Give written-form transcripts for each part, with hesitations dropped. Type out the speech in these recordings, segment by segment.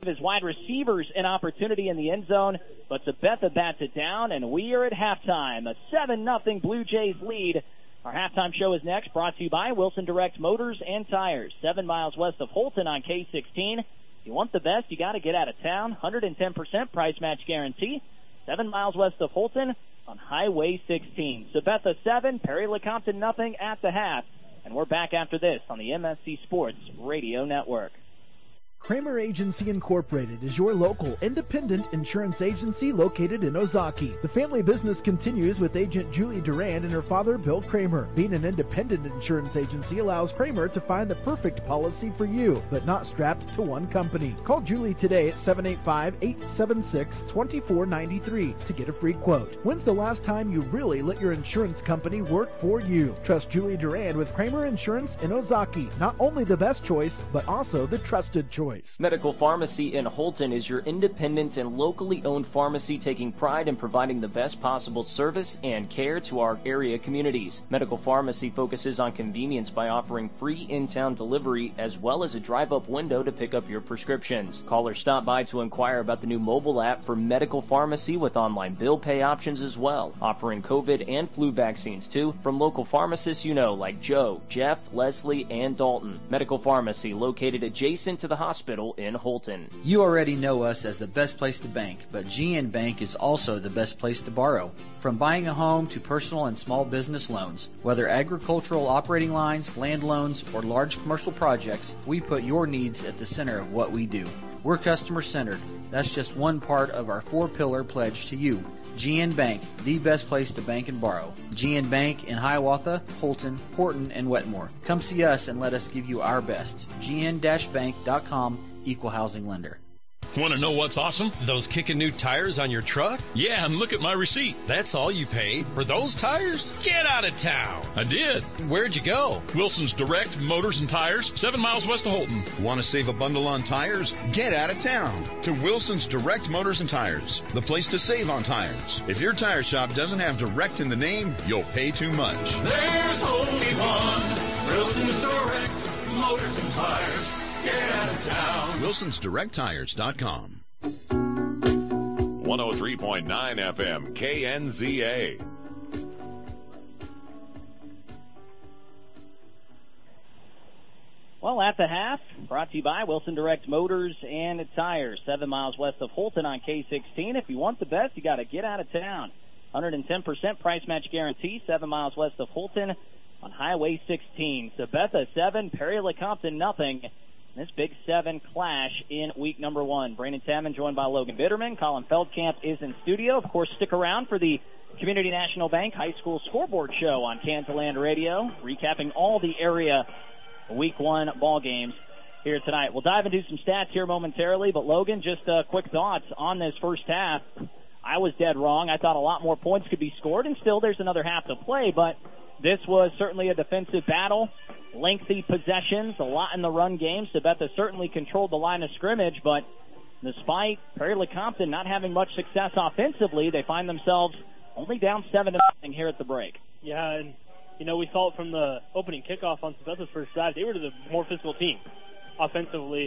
his wide receivers an opportunity in the end zone, but Sabetha bats it down, and we are at halftime. A 7-0 Blue Jays lead. Our halftime show is next, brought to you by Wilson Direct Motors and Tires, 7 miles west of Holton on K16. If you want the best, you got to get out of town. 110% price match guarantee. 7 miles west of Holton on Highway 16. Sabetha 7, Perry Lecompton nothing at the half. And we're back after this on the MSC Sports Radio Network. Kramer Agency Incorporated is your local independent insurance agency located in Ozaki. The family business continues with agent Julie Durand and her father, Bill Kramer. Being an independent insurance agency allows Kramer to find the perfect policy for you, but not strapped to one company. Call Julie today at 785-876-2493 to get a free quote. When's the last time you really let your insurance company work for you? Trust Julie Durand with Kramer Insurance in Ozaki. Not only the best choice, but also the trusted choice. Medical Pharmacy in Holton is your independent and locally owned pharmacy taking pride in providing the best possible service and care to our area communities. Medical Pharmacy focuses on convenience by offering free in-town delivery as well as a drive-up window to pick up your prescriptions. Call or stop by to inquire about the new mobile app for Medical Pharmacy with online bill pay options as well, offering COVID and flu vaccines too from local pharmacists you know like Joe, Jeff, Leslie, and Dalton. Medical Pharmacy located adjacent to the hospital in Holton. You already know us as the best place to bank, but GN Bank is also the best place to borrow. From buying a home to personal and small business loans, whether agricultural operating lines, land loans, or large commercial projects, we put your needs at the center of what we do. We're customer-centered. That's just one part of our 4-pillar pledge to you. GN Bank, the best place to bank and borrow. GN Bank in Hiawatha, Holton, Horton, and Wetmore. Come see us and let us give you our best. GN-bank.com, Equal Housing Lender. Want to know what's awesome? Those kicking new tires on your truck? Yeah, and look at my receipt. That's all you paid for those tires? Get out of town. I did. Where'd you go? Wilson's Direct Motors and Tires, 7 miles west of Holton. Want to save a bundle on tires? Get out of town to Wilson's Direct Motors and Tires, the place to save on tires. If your tire shop doesn't have Direct in the name, you'll pay too much. There's only one Wilson's Direct Motors and Tires. Get out of town. WilsonsDirectTires.com. 103.9 FM, KNZA. Well, at the half, brought to you by Wilson Direct Motors and Tires, 7 miles west of Holton on K16. If you want the best, you got to get out of town. 110% price match guarantee, 7 miles west of Holton on Highway 16. Sabetha 7, Perry Lecompton nothing. This Big 7 clash in week number 1. Brandon Tamman joined by Logan Bitterman. Colin Feldkamp is in studio. Of course, stick around for the Community National Bank High School Scoreboard Show on Kansas Radio, recapping all the area week 1 ball games here tonight. We'll dive into some stats here momentarily, but Logan, just quick thoughts on this first half. I was dead wrong. I thought a lot more points could be scored, and still there's another half to play, but this was certainly a defensive battle. Lengthy possessions, a lot in the run game. Sabetha certainly controlled the line of scrimmage, but despite Perry Lecompton not having much success offensively, they find themselves only down 7-0 here at the break. Yeah, and, you know, we saw it from the opening kickoff on Sabetha's first drive. They were the more physical team offensively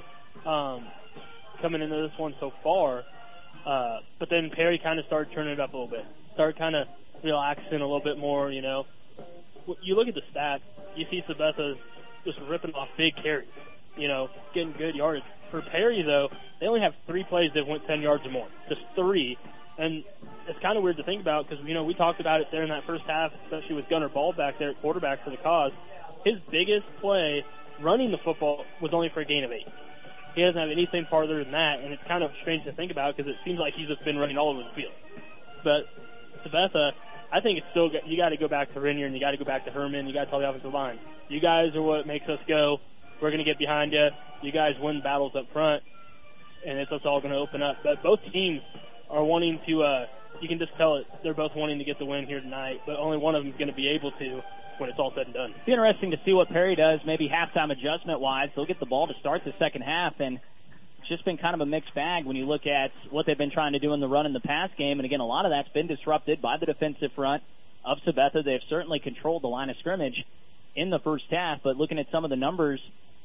coming into this one so far. But then Perry kind of started turning it up a little bit, started kind of relaxing a little bit more, you know. You look at the stats, you see Sabetha just ripping off big carries, you know, getting good yardage. For Perry, though, they only have 3 plays that went 10 yards or more, just 3. And it's kind of weird to think about because, you know, we talked about it there in that first half, especially with Gunnar Ball back there at quarterback for the Cause. His biggest play running the football was only for a gain of 8. He doesn't have anything farther than that, and it's kind of strange to think about because it seems like he's just been running all over the field. But Sabetha, I think it's still, you got to go back to Renier and you got to go back to Herman. You got to tell the offensive line, you guys are what makes us go. We're going to get behind you. You guys win battles up front, and it's us all going to open up. But both teams are wanting to, you can just tell it, they're both wanting to get the win here tonight, but only one of them is going to be able to when it's all said and done. It'll be interesting to see what Perry does, maybe halftime adjustment-wise. They'll get the ball to start the second half, and it's just been kind of a mixed bag when you look at what they've been trying to do in the run and the pass game. And, again, a lot of that's been disrupted by the defensive front of Sabetha. They've certainly controlled the line of scrimmage in the first half, but looking at some of the numbers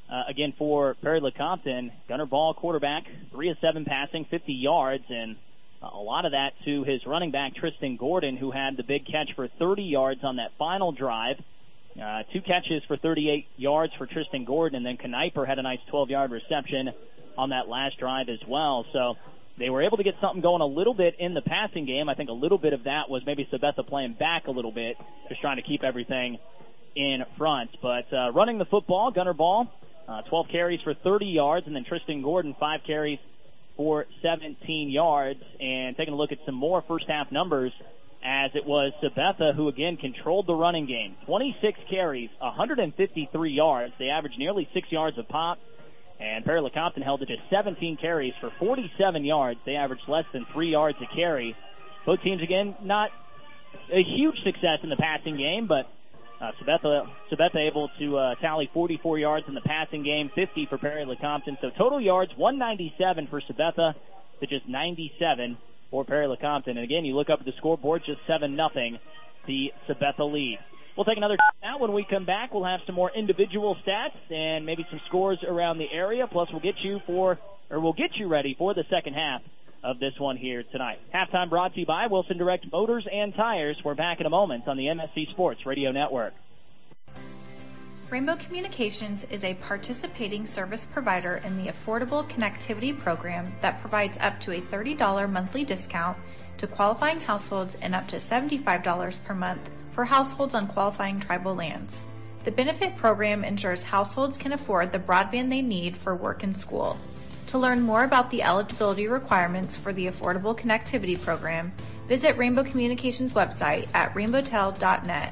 again for Perry Lecompton. Gunnar Ball, quarterback, 3 of 7 passing, 50 yards, and a lot of that to his running back, Tristan Gordon, who had the big catch for 30 yards on that final drive. 2 catches for 38 yards for Tristan Gordon, and then Kniper had a nice 12-yard reception on that last drive as well. So they were able to get something going a little bit in the passing game. I think a little bit of that was maybe Sabetha playing back a little bit, just trying to keep everything in front. But running the football, Gunnar Ball, 12 carries for 30 yards, and then Tristan Gordon, 5 carries for 17 yards. And taking a look at some more first-half numbers, as it was Sabetha who, again, controlled the running game. 26 carries, 153 yards. They averaged nearly 6 yards a pop. And Perry Lecompton held it to 17 carries for 47 yards. They averaged less than 3 yards a carry. Both teams, again, not a huge success in the passing game, but Sabetha able to tally 44 yards in the passing game, 50 for Perry Lecompton. So total yards, 197 for Sabetha to just 97 for Perry Lecompton. And again, you look up at the scoreboard, just 7-0, the Sabetha lead. We'll take another time out. When we come back, we'll have some more individual stats and maybe some scores around the area. Plus, we'll get you ready for the second half of this one here tonight. Halftime brought to you by Wilson Direct Motors and Tires. We're back in a moment on the MSC Sports Radio Network. Rainbow Communications is a participating service provider in the Affordable Connectivity Program that provides up to a $30 monthly discount to qualifying households and up to $75 per month for households on qualifying tribal lands. The benefit program ensures households can afford the broadband they need for work and school. To learn more about the eligibility requirements for the Affordable Connectivity Program, visit Rainbow Communications' website at rainbowtel.net.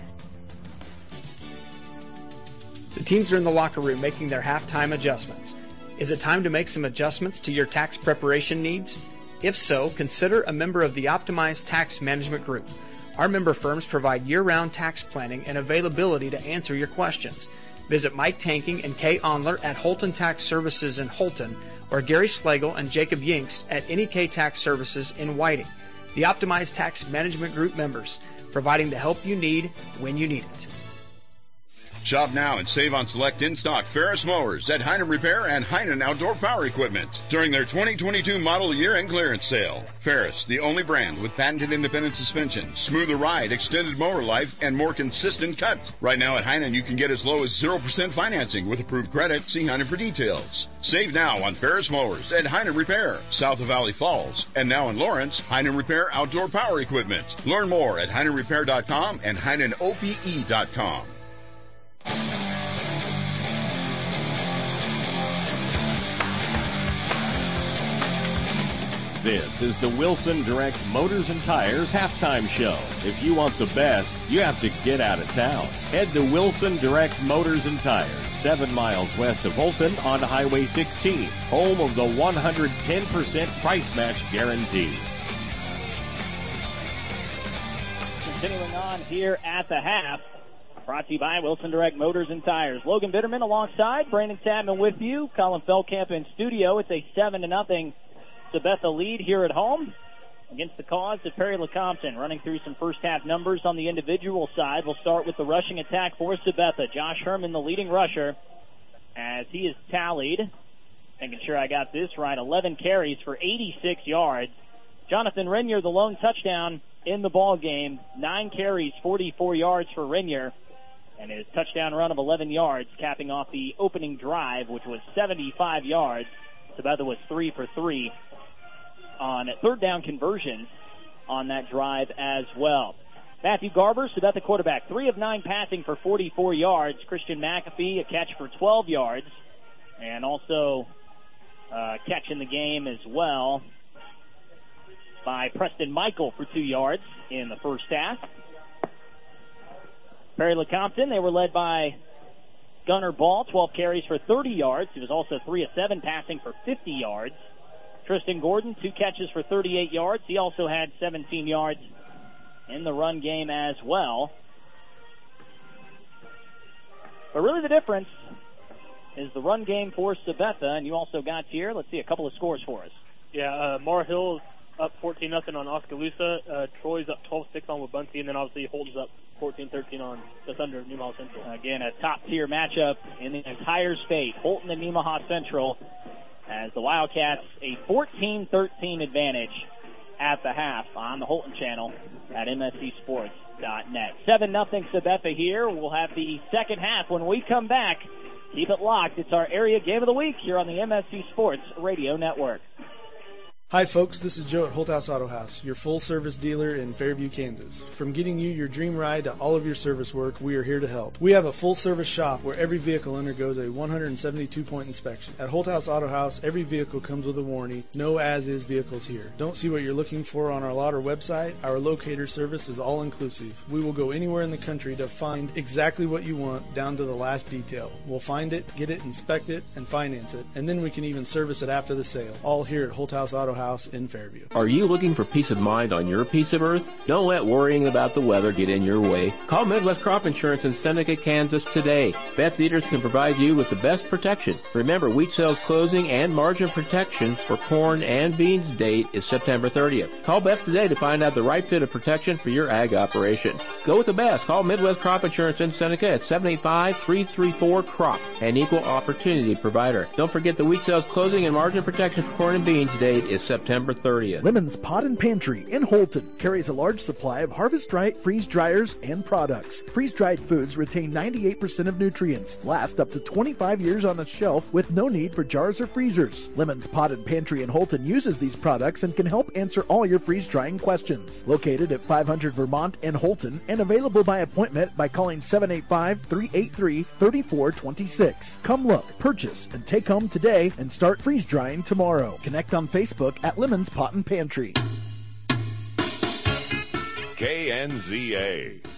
The teams are in the locker room making their halftime adjustments. Is it time to make some adjustments to your tax preparation needs? If so, consider a member of the Optimized Tax Management Group. Our member firms provide year-round tax planning and availability to answer your questions. Visit Mike Tanking and Kay Onler at Holton Tax Services in Holton, or Gary Schlegel and Jacob Yinks at Any K Tax Services in Whiting. The Optimized Tax Management Group members, providing the help you need when you need it. Shop now and save on select in-stock Ferris mowers at Heinen Repair and Heinen Outdoor Power Equipment during their 2022 model year-end clearance sale. Ferris, the only brand with patented independent suspension, smoother ride, extended mower life, and more consistent cut. Right now at Heinen, you can get as low as 0% financing with approved credit. See Heinen for details. Save now on Ferris mowers at Heinen Repair, south of Valley Falls, and now in Lawrence, Heinen Repair Outdoor Power Equipment. Learn more at HeinenRepair.com and HeinenOPE.com. This is the Wilson Direct Motors and Tires halftime show. If you want the best, you have to get out of town. Head to Wilson Direct Motors and Tires, 7 miles west of Holton on Highway 16, home of the 110% price match guarantee. Continuing on here at the half. Brought to you by Wilson Direct Motors and Tires. Logan Bitterman alongside Brandon Chapman with you. Colin Feldkamp in studio. It's a 7-0 Sabetha lead here at home against the cause of Perry Lecompton. Running through some first half numbers on the individual side. We'll start with the rushing attack for Sabetha. Josh Herman, the leading rusher, as he is tallied. Making sure I got this right. 11 carries for 86 yards. Jonathan Renier, the lone touchdown in the ball game. 9 carries, 44 yards for Renier. And his touchdown run of 11 yards, capping off the opening drive, which was 75 yards. Sabetha was 3 for 3 on third down conversions on that drive as well. Matthew Garber, Sabetha quarterback, 3 of 9 passing for 44 yards. Christian McAfee, a catch for 12 yards. And also catch in the game as well by Preston Michael for 2 yards in the first half. Perry Lecompton, they were led by Gunnar Ball, 12 carries for 30 yards. He was also 3 of 7 passing for 50 yards. Tristan Gordon, 2 catches for 38 yards. He also had 17 yards in the run game as well. But really the difference is the run game for Sabetha, and you also got here, let's see, a couple of scores for us. Yeah, Mara Hill up 14-7 14-0 on Oskaloosa. Troy's up 12-6 on Wabunsie, and then obviously Holton's up 14-13 on the Thunder of Nemaha Central. Again, a top-tier matchup in the entire state. Holton and Nemaha Central, as the Wildcats a 14-13 advantage at the half on the Holton channel at MSCSports.net. 7-0 Sabetha here. We'll have the second half when we come back. Keep it locked. It's our area game of the week here on the MSC Sports Radio Network. Hi folks, this is Joe at Holt House Auto House, your full-service dealer in Fairview, Kansas. From getting you your dream ride to all of your service work, we are here to help. We have a full-service shop where every vehicle undergoes a 172-point inspection. At Holt House Auto House, every vehicle comes with a warranty. No as-is vehicles here. Don't see what you're looking for on our lot or website? Our locator service is all-inclusive. We will go anywhere in the country to find exactly what you want, down to the last detail. We'll find it, get it, inspect it, and finance it, and then we can even service it after the sale. All here at Holt House Auto House in Fairview. Are you looking for peace of mind on your piece of earth? Don't let worrying about the weather get in your way. Call Midwest Crop Insurance in Seneca, Kansas today. Beth Dieters can provide you with the best protection. Remember, wheat sales closing and margin protection for corn and beans date is September 30th. Call Beth today to find out the right fit of protection for your ag operation. Go with the best. Call Midwest Crop Insurance in Seneca at 785-334-CROP, an equal opportunity provider. Don't forget the wheat sales closing and margin protection for corn and beans date is September 30th. Lemons Pot and Pantry in Holton carries a large supply of harvest-right freeze dryers and products. Freeze-dried foods retain 98% of nutrients, last up to 25 years on a shelf with no need for jars or freezers. Lemons Pot and Pantry in Holton uses these products and can help answer all your freeze-drying questions. Located at 500 Vermont in Holton and available by appointment by calling 785-383-3426. Come look, purchase, and take home today and start freeze-drying tomorrow. Connect on Facebook at Lemons Pot and Pantry. KNZA.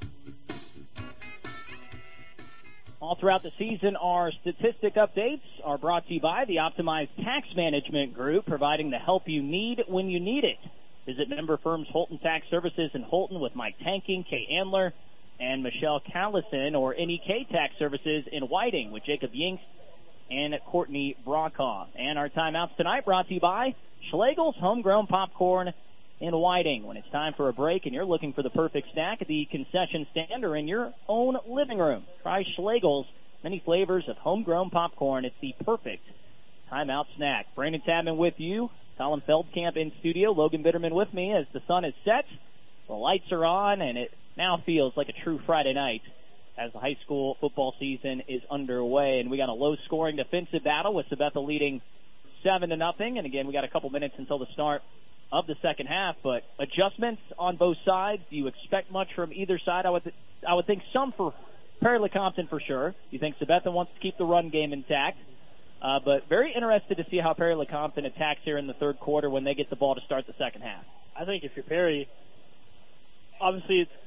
All throughout the season, our statistic updates are brought to you by the Optimized Tax Management Group, providing the help you need when you need it. Visit member firms Holton Tax Services in Holton with Mike Tanking, Kay Andler, and Michelle Callison, or NEK Tax Services in Whiting with Jacob Yingst and Courtney Brokaw. And our timeouts tonight brought to you by Schlegel's Homegrown Popcorn in Whiting. When it's time for a break and you're looking for the perfect snack at the concession stand or in your own living room, try Schlegel's many flavors of homegrown popcorn. It's the perfect timeout snack. Brandon Tabman with you. Colin Feldkamp in studio. Logan Bitterman with me as the sun is set. The lights are on, and it now feels like a true Friday night as the high school football season is underway. And we got a low-scoring defensive battle with Sabetha leading 7-0. And again, we got a couple minutes until the start of the second half. But adjustments on both sides. Do you expect much from either side? I would think some for Perry-Lecompton for sure. You think Sabetha wants to keep the run game intact. But very interested to see how Perry-Lecompton attacks here in the third quarter when they get the ball to start the second half. I think if you're Perry, obviously it's,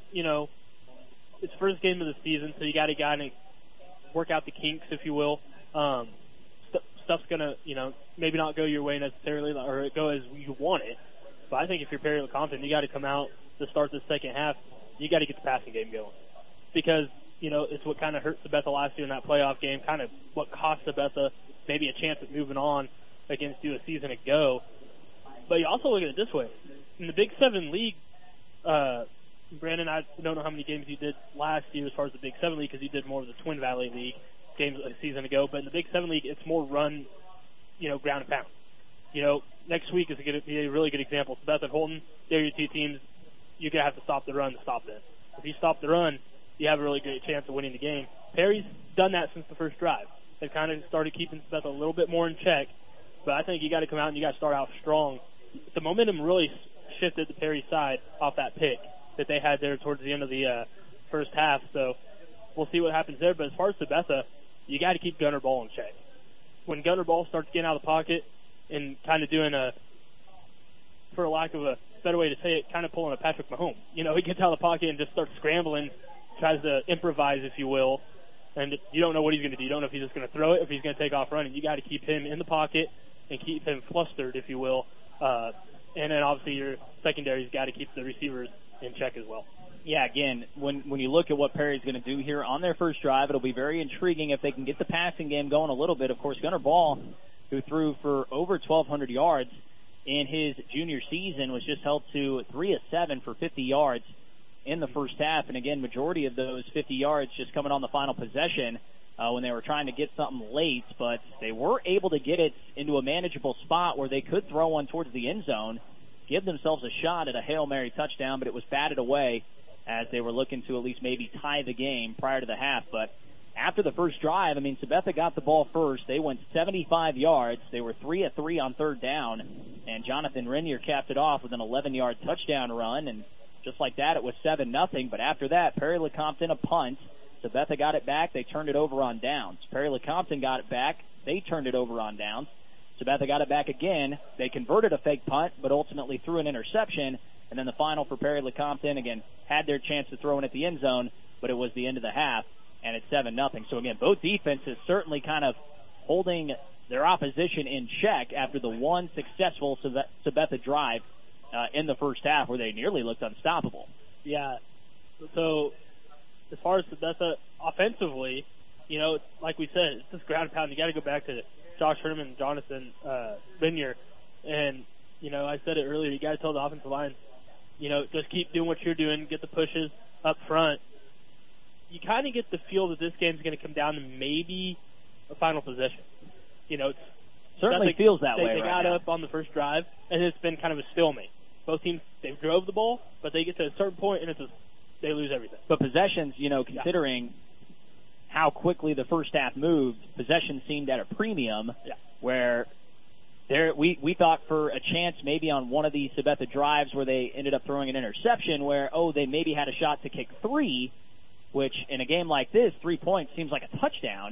it's first game of the season, so you got to kind of work out the kinks, if you will. Stuff's going to, maybe not go your way necessarily or go as you want it. But I think if you're Perry-Lecompton, you got to come out to start the second half. You got to get the passing game going. Because, it's what kind of hurt Sabetha last year in that playoff game, kind of what cost Sabetha maybe a chance of moving on against you a season ago. But you also look at it this way. In the Big 7 League, Brandon, I don't know how many games you did last year as far as the Big 7 League because you did more of the Twin Valley League games a season ago. But in the Big 7 League, it's more run, ground and pound. Next week is going to be a really good example. Sabetha and Holton, they're your two teams. You're going to have to stop the run to stop them. If you stop the run, you have a really great chance of winning the game. Perry's done that since the first drive. They've kind of started keeping Sabetha a little bit more in check. But I think you got to come out and you got to start out strong. The momentum really shifted to Perry's side off that pick that they had there towards the end of the first half. So we'll see what happens there. But as far as Sabetha, you got to keep Gunnar Ball in check. When Gunnar Ball starts getting out of the pocket and kind of doing for lack of a better way to say it, kind of pulling a Patrick Mahomes. He gets out of the pocket and just starts scrambling, tries to improvise, if you will, and you don't know what he's going to do. You don't know if he's just going to throw it or if he's going to take off running. You got to keep him in the pocket and keep him flustered, if you will. And then obviously your secondary's got to keep the receivers in check as well. Yeah, again, when you look at what Perry's going to do here on their first drive, it'll be very intriguing if they can get the passing game going a little bit. Of course, Gunnar Ball, who threw for over 1,200 yards in his junior season, was just held to 3 of 7 for 50 yards in the first half. And again, majority of those 50 yards just coming on the final possession when they were trying to get something late. But they were able to get it into a manageable spot where they could throw one towards the end zone, give themselves a shot at a Hail Mary touchdown, but it was batted away as they were looking to at least maybe tie the game prior to the half. But after the first drive, I mean, Sabetha got the ball first. They went 75 yards. They were 3 of 3 on third down, and Jonathan Renier capped it off with an 11-yard touchdown run, and just like that, it was 7-0. But after that, Perry Lecompton a punt. Sabetha got it back. They turned it over on downs. Perry Lecompton got it back. They turned it over on downs. Sabetha got it back again. They converted a fake punt, but ultimately threw an interception. And then the final for Perry Lecompton, again, had their chance to throw in at the end zone, but it was the end of the half, and it's 7-0. So, again, both defenses certainly kind of holding their opposition in check after the one successful Sabetha drive in the first half where they nearly looked unstoppable. Yeah. So, as far as Sabetha offensively, you know, like we said, it's just ground pound. You got to go back to Josh Herman and Jonathan Renier. And, you know, I said it earlier, you got to tell the offensive line, you know, just keep doing what you're doing, get the pushes up front. You kind of get the feel that this game's going to come down to maybe a final possession. You know, it's certainly feels that way. They got now up on the first drive, and it's been kind of a stalemate. Both teams, they drove the ball, but they get to a certain point, and they lose everything. But possessions, you know, considering how quickly the first half moved, possessions seemed at a premium where we thought for a chance maybe on one of these Sabetha drives where they ended up throwing an interception where, they maybe had a shot to kick 3, which in a game like this, 3 points seems like a touchdown.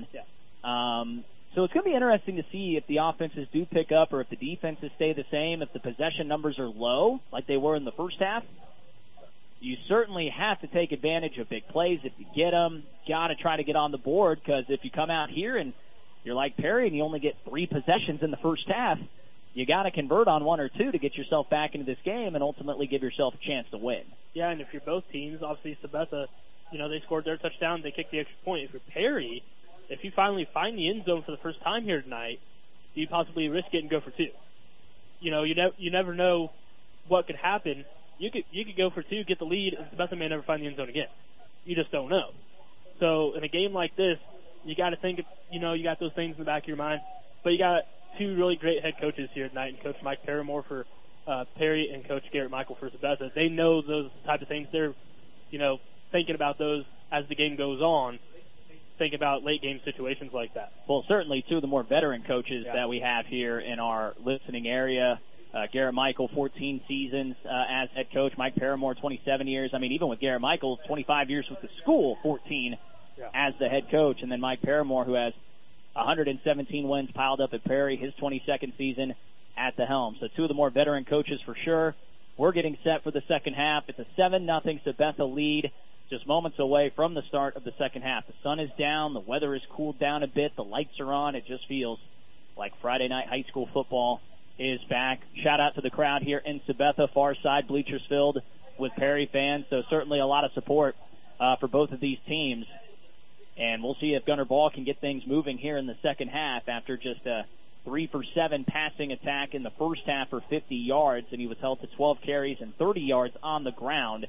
So it's going to be interesting to see if the offenses do pick up or if the defenses stay the same, if the possession numbers are low like they were in the first half. You certainly have to take advantage of big plays if you get them. Got to try to get on the board, because if you come out here and you're like Perry and you only get 3 possessions in the first half, you got to convert on 1 or 2 to get yourself back into this game and ultimately give yourself a chance to win. Yeah, and if you're both teams, obviously Sabetha, you know, they scored their touchdown, they kicked the extra point. If you're Perry, if you finally find the end zone for the first time here tonight, do you possibly risk it and go for 2? You know, you never know what could happen. You could go for 2, get the lead, and Sabetha may never find the end zone again. You just don't know. So in a game like this, you got to think, you know, you got those things in the back of your mind. But you got 2 really great head coaches here tonight, and Coach Mike Paramore for Perry and Coach Garrett Michael for Sabetha. They know those type of things. They're, you know, thinking about those as the game goes on, think about late game situations like that. Well, certainly 2 of the more veteran coaches that we have here in our listening area. Garrett Michael, 14 seasons as head coach. Mike Paramore, 27 years. I mean, even with Garrett Michael, 25 years with the school, 14 as the head coach. And then Mike Paramore, who has 117 wins piled up at Perry, his 22nd season at the helm. So 2 of the more veteran coaches for sure. We're getting set for the second half. It's a 7-0 Sabetha lead, just moments away from the start of the second half. The sun is down. The weather has cooled down a bit. The lights are on. It just feels like Friday night high school football is back. Shout out to the crowd here in Sabetha, far side bleachers filled with Perry fans. So certainly a lot of support for both of these teams. And we'll see if Gunnar Ball can get things moving here in the second half after just a 3-for-7 passing attack in the first half for 50 yards, and he was held to 12 carries and 30 yards on the ground.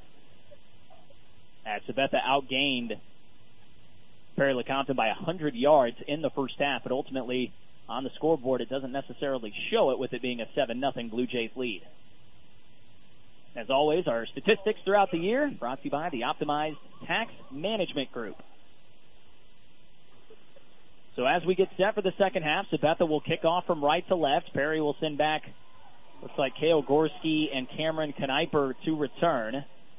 As Sabetha outgained Perry Lecompton by 100 yards in the first half, but ultimately on the scoreboard it doesn't necessarily show it with it being a 7-0 Blue Jays lead. As always, our statistics throughout the year brought to you by the Optimized Tax Management Group. So as we get set for the second half, Sabetha will kick off from right to left. Perry will send back, looks like Kale Gorski and Cameron Kniper to return.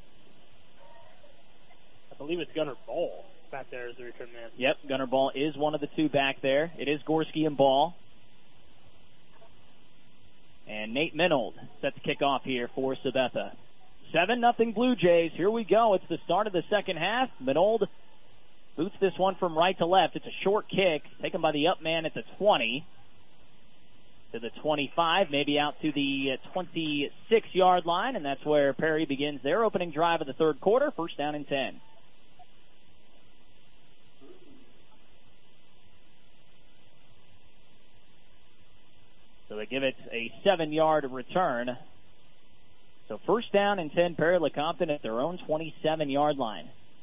I believe it's Gunnar Ball back there as the return man. Yep, Gunnar Ball is one of the 2 back there. It is Gorski and Ball. And Nate Minold set to kick off here for Sabetha. 7-0 Blue Jays. Here we go. It's the start of the second half. Minold boots this one from right to left. It's a short kick taken by the up man at the 20 to the 25, maybe out to the 26-yard line, and that's where Perry begins their opening drive of the third quarter. First down and 10. So they give it a 7-yard return. So first down and 10, Perry LeCompton at their own 27-yard line.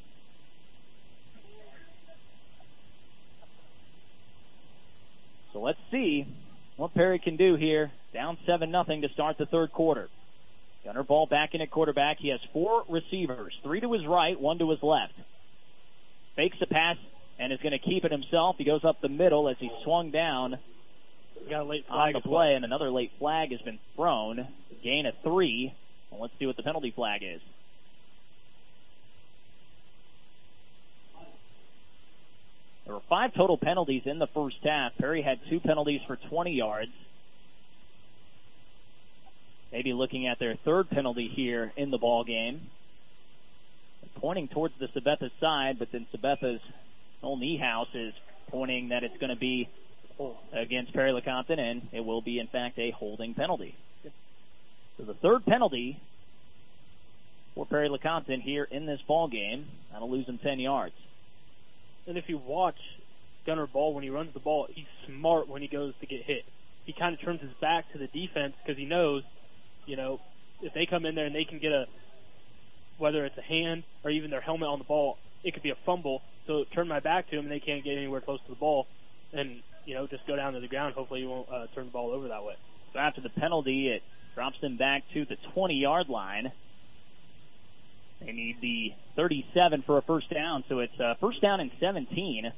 So let's see what Perry can do here. Down 7-0 to start the third quarter. Gunnar Ball back in at quarterback. He has 4 receivers, 3 to his right, 1 to his left. Fakes a pass and is going to keep it himself. He goes up the middle as he swung down got a late on flag the play, and another late flag has been thrown. Gain of 3. Well, let's see what the penalty flag is. There were 5 total penalties in the first half. Perry had 2 penalties for 20 yards. Maybe looking at their third penalty here in the ball game. Pointing towards the Sabetha side, but then Sabetha's old Niehaus is pointing that it's going to be against Perry LeCompton, and it will be, in fact, a holding penalty. So the third penalty for Perry LeCompton here in this ball game. That'll lose him 10 yards. And if you watch Gunnar Ball when he runs the ball, he's smart when he goes to get hit. He kind of turns his back to the defense because he knows, if they come in there and they can get whether it's a hand or even their helmet on the ball, it could be a fumble. So turn my back to him and they can't get anywhere close to the ball and, just go down to the ground. Hopefully you won't turn the ball over that way. So after the penalty, it drops them back to the 20-yard line. They need the 37 for a first down, so it's first down and 17.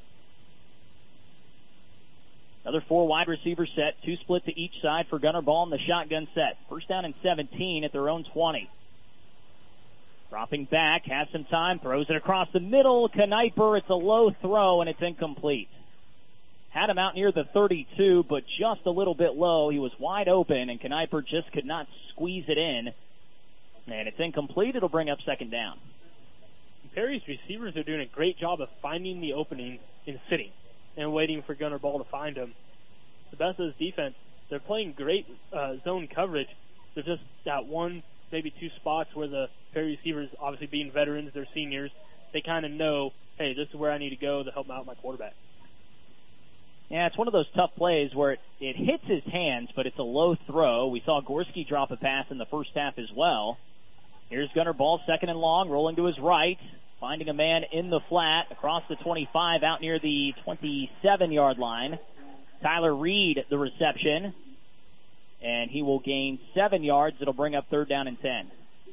Another 4 wide receiver set, 2 split to each side for Gunnar Ball in the shotgun set. First down and 17 at their own 20. Dropping back, has some time, throws it across the middle. Kniper, it's a low throw, and it's incomplete. Had him out near the 32, but just a little bit low. He was wide open, and Kniper just could not squeeze it in. And it's incomplete. It'll bring up second down. Perry's receivers are doing a great job of finding the opening and sitting and waiting for Gunnar Ball to find him. Sabetha's defense, they're playing great zone coverage. They're just got 1, maybe 2 spots where the Perry receivers, obviously being veterans, they're seniors, they kind of know, hey, this is where I need to go to help out my quarterback. Yeah, it's one of those tough plays where it hits his hands, but it's a low throw. We saw Gorski drop a pass in the first half as well. Here's Gunnar Ball, second and long, rolling to his right, finding a man in the flat across the 25 out near the 27-yard line. Tyler Reed, the reception, and he will gain 7 yards. It'll bring up third down and 10.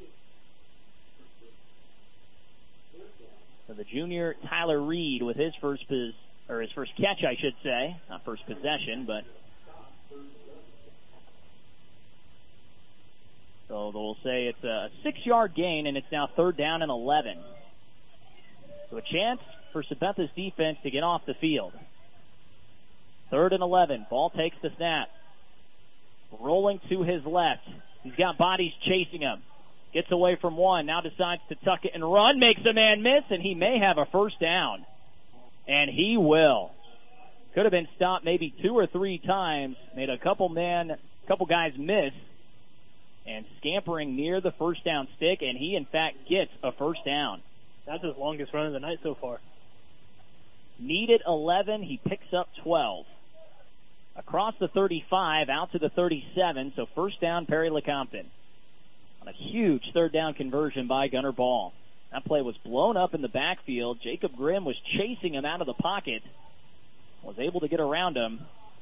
So the junior Tyler Reed with his first catch, I should say. Not first possession, but so they'll say it's a 6-yard gain, and it's now third down and 11. So a chance for Sabetha's defense to get off the field. Third and 11. Ball takes the snap. Rolling to his left. He's got bodies chasing him. Gets away from one. Now decides to tuck it and run. Makes a man miss, and he may have a first down. And he will. Could have been stopped maybe 2 or 3 times. Made a couple guys miss. And scampering near the first down stick, and he, in fact, gets a first down. That's his longest run of the night so far. Needed 11. He picks up 12. Across the 35, out to the 37, so first down, Perry LeCompton. On a huge third down conversion by Gunnar Ball. That play was blown up in the backfield. Jacob Grimm was chasing him out of the pocket. Was able to get around him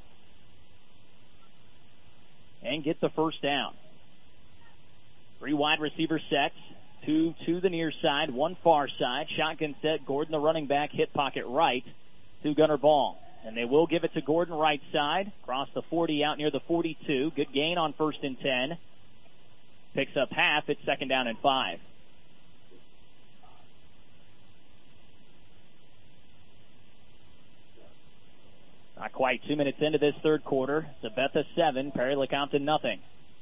and get the first down. 3 wide receiver sets, 2 to the near side, 1 far side. Shotgun set, Gordon the running back, hit pocket right to Gunnar Ball. And they will give it to Gordon right side, across the 40 out near the 42. Good gain on first and 10. Picks up half, it's second down and 5. Not quite 2 minutes into this third quarter. Sabetha 7, Perry LeCompton nothing.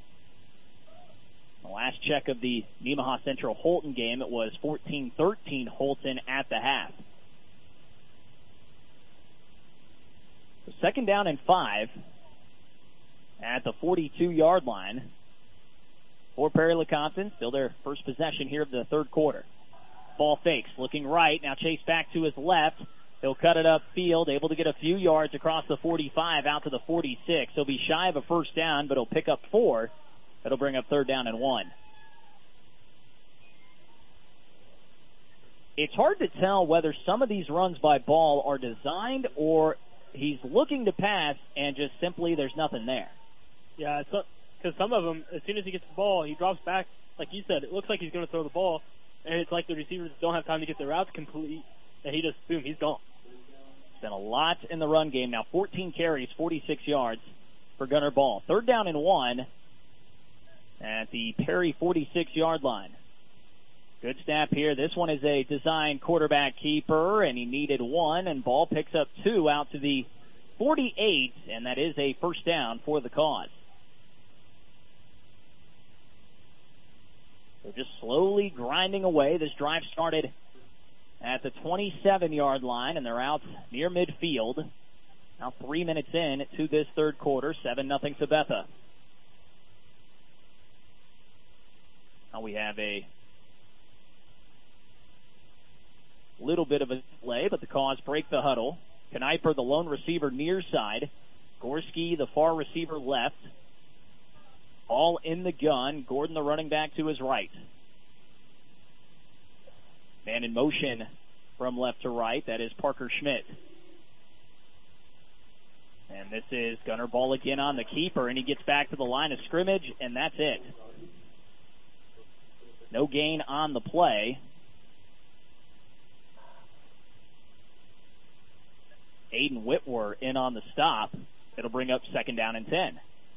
The last check of the Nemaha Central Holton game, it was 14-13 Holton at the half. So second down and 5 at the 42-yard line for Perry LeCompton. Still their first possession here of the third quarter. Ball fakes, looking right, now chased back to his left. He'll cut it upfield, able to get a few yards across the 45 out to the 46. He'll be shy of a first down, but he'll pick up 4. That'll bring up 3rd down and 1. It's hard to tell whether some of these runs by Ball are designed or he's looking to pass and just simply there's nothing there. Yeah, because some of them, as soon as he gets the ball, he drops back. Like you said, it looks like he's going to throw the ball, and it's like the receivers don't have time to get their routes complete, and he just, boom, he's gone. It's been a lot in the run game. Now 14 carries, 46 yards for Gunnar Ball. 3rd down and 1 at the Perry 46-yard line. Good snap here. This one is a design quarterback keeper, and he needed 1, and Ball picks up 2 out to the 48, and that is a first down for the Cause. They're just slowly grinding away. This drive started at the 27-yard line, and they're out near midfield. Now 3 minutes in to this third quarter, 7-0 Sabetha. Now we have a little bit of a delay, but the Cause break the huddle. Kniper, the lone receiver, near side. Gorski, the far receiver, left. All in the gun. Gordon, the running back, to his right. Man in motion from left to right. That is Parker Schmidt. And this is Gunnar Ball again on the keeper, and he gets back to the line of scrimmage, and that's it. No gain on the play. Aiden Whitwer in on the stop. It'll bring up 2nd down and 10.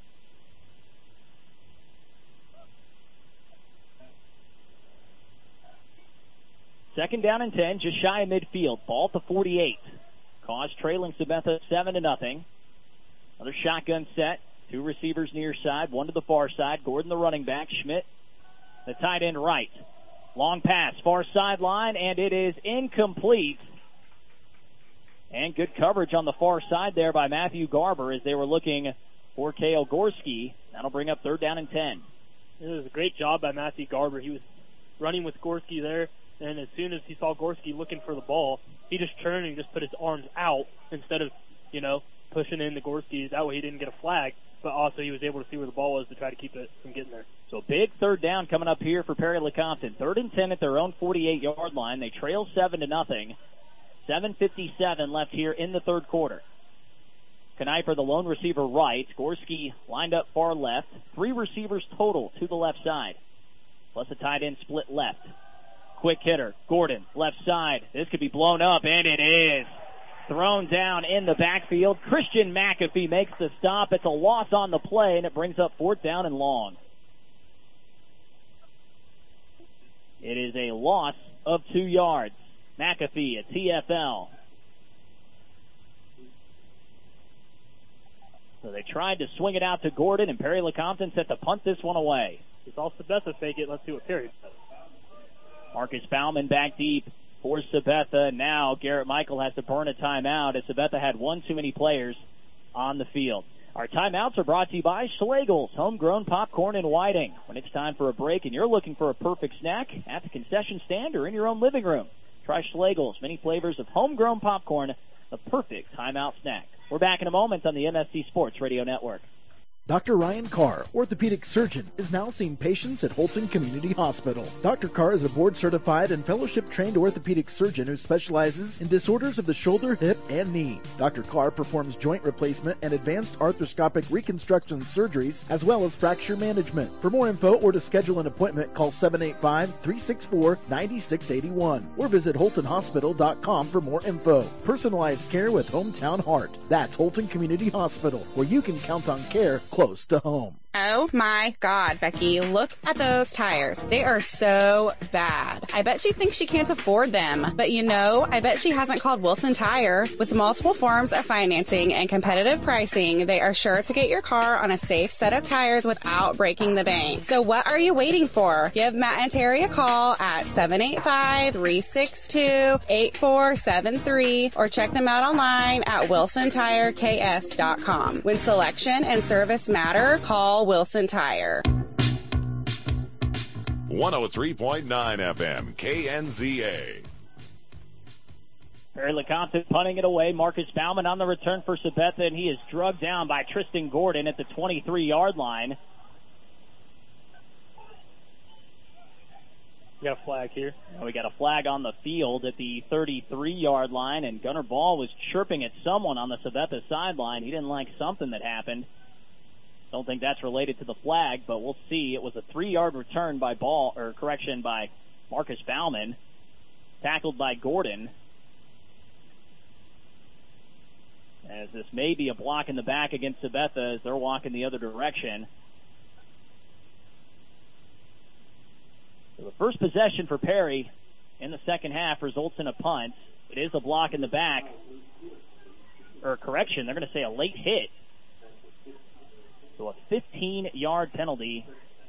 Second down and 10, just shy of midfield. Ball to 48. Cause trailing Sabetha 7-0. Another shotgun set. 2 receivers near side, 1 to the far side. Gordon, the running back. Schmidt, the tight end, right. Long pass, far sideline, and it is incomplete. And good coverage on the far side there by Matthew Garber as they were looking for Kale Gorski. That'll bring up 3rd down and 10. It was a great job by Matthew Garber. He was running with Gorski there, and as soon as he saw Gorski looking for the ball, he just turned and just put his arms out instead of, pushing in the Gorski. That way he didn't get a flag, but also he was able to see where the ball was to try to keep it from getting there. So big 3rd down coming up here for Perry Lecompton. 3rd and 10 at their own 48-yard line. They trail 7-0. 7:57 left here in the third quarter. Kniper, the lone receiver, right. Gorski lined up far left. 3 receivers total to the left side, plus a tight end split left. Quick hitter, Gordon, left side. This could be blown up, and it is. Thrown down in the backfield. Christian McAfee makes the stop. It's a loss on the play, and it brings up 4th down and long. It is a loss of 2 yards. McAfee, a TFL. So they tried to swing it out to Gordon, and Perry Lecompton set to punt this one away. It's all Sabetha fake it. Let's see what Perry does. Marcus Bauman back deep for Sabetha. Now Garrett Michael has to burn a timeout as Sabetha had one too many players on the field. Our timeouts are brought to you by Schlegel's, homegrown popcorn and whiting. When it's time for a break and you're looking for a perfect snack at the concession stand or in your own living room, try Schlegel's, many flavors of homegrown popcorn, the perfect timeout snack. We're back in a moment on the MSC Sports Radio Network. Dr. Ryan Carr, orthopedic surgeon, is now seeing patients at Holton Community Hospital. Dr. Carr is a board-certified and fellowship-trained orthopedic surgeon who specializes in disorders of the shoulder, hip, and knee. Dr. Carr performs joint replacement and advanced arthroscopic reconstruction surgeries, as well as fracture management. For more info or to schedule an appointment, call 785-364-9681 or visit HoltonHospital.com for more info. Personalized care with hometown heart. That's Holton Community Hospital, where you can count on care close to home. Oh my God, Becky, look at those tires. They are so bad. I bet she thinks she can't afford them. But I bet she hasn't called Wilson Tire. With multiple forms of financing and competitive pricing, they are sure to get your car on a safe set of tires without breaking the bank. So what are you waiting for? Give Matt and Terry a call at 785-362-8473 or check them out online at wilsontireks.com. When selection and service matter, call Wilson Tire. 103.9 FM, KNZA. Perry Lecompton punting it away. Marcus Bauman on the return for Sabetha, and he is drugged down by Tristan Gordon at the 23-yard line. We got a flag here. We got a flag on the field at the 33-yard line, and Gunnar Ball was chirping at someone on the Sabetha sideline. He didn't like something that happened. Don't think that's related to the flag, but we'll see. It was a 3-yard return by Marcus Bauman, tackled by Gordon. As this may be a block in the back against Sabetha as they're walking the other direction. So the first possession for Perry in the second half results in a punt. It is a block in the back. Or correction, they're going to say a late hit. So a 15-yard penalty.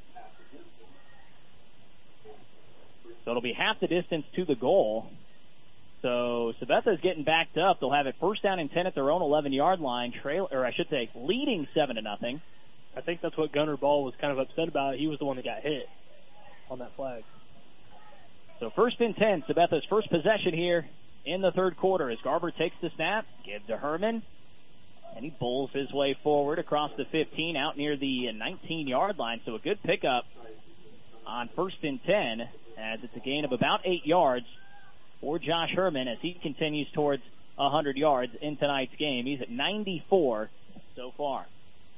So it'll be half the distance to the goal. So Sabetha is getting backed up. They'll have it first down and 10 at their own 11-yard line, leading 7-0. I think that's what Gunnar Ball was kind of upset about. He was the one that got hit on that flag. So first and 10, Sabetha's first possession here in the third quarter as Garber takes the snap, gives to Herman, and he bowls his way forward across the 15 out near the 19-yard line. So a good pickup on first and 10 as it's a gain of about 8 yards for Josh Herman as he continues towards 100 yards in tonight's game. He's at 94 so far.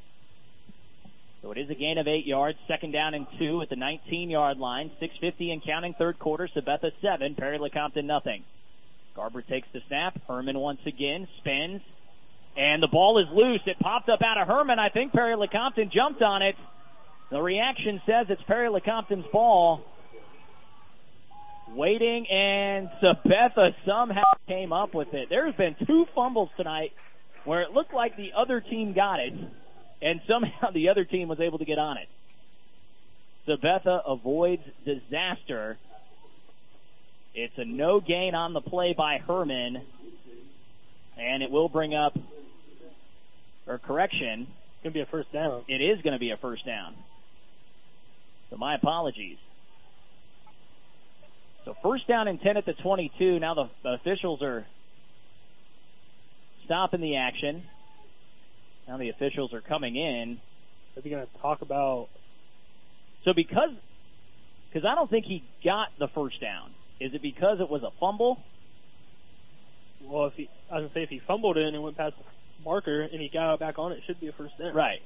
So it is a gain of 8 yards, second down and 2 at the 19-yard line. 6:50 and counting third quarter. Sabetha 7, Perry Lecompton nothing. Garber takes the snap. Herman once again spins, and the ball is loose. It popped up out of Herman. I think Perry Lecompton jumped on it. The reaction says it's Perry Lecompton's ball. Waiting, and Sabetha somehow came up with it. There's been 2 fumbles tonight where it looked like the other team got it, and somehow the other team was able to get on it. Sabetha avoids disaster. It's a no gain on the play by Herman, and it will bring up, or correction. It's going to be a first down. It is going to be a first down. So my apologies. So first down and 10 at the 22. Now the officials are stopping the action. Now the officials are coming in. Are they going to talk about... So because I don't think he got the first down. Is it because it was a fumble? Well, if he fumbled it and it went past the marker and he got back on it, should be a first down. Right.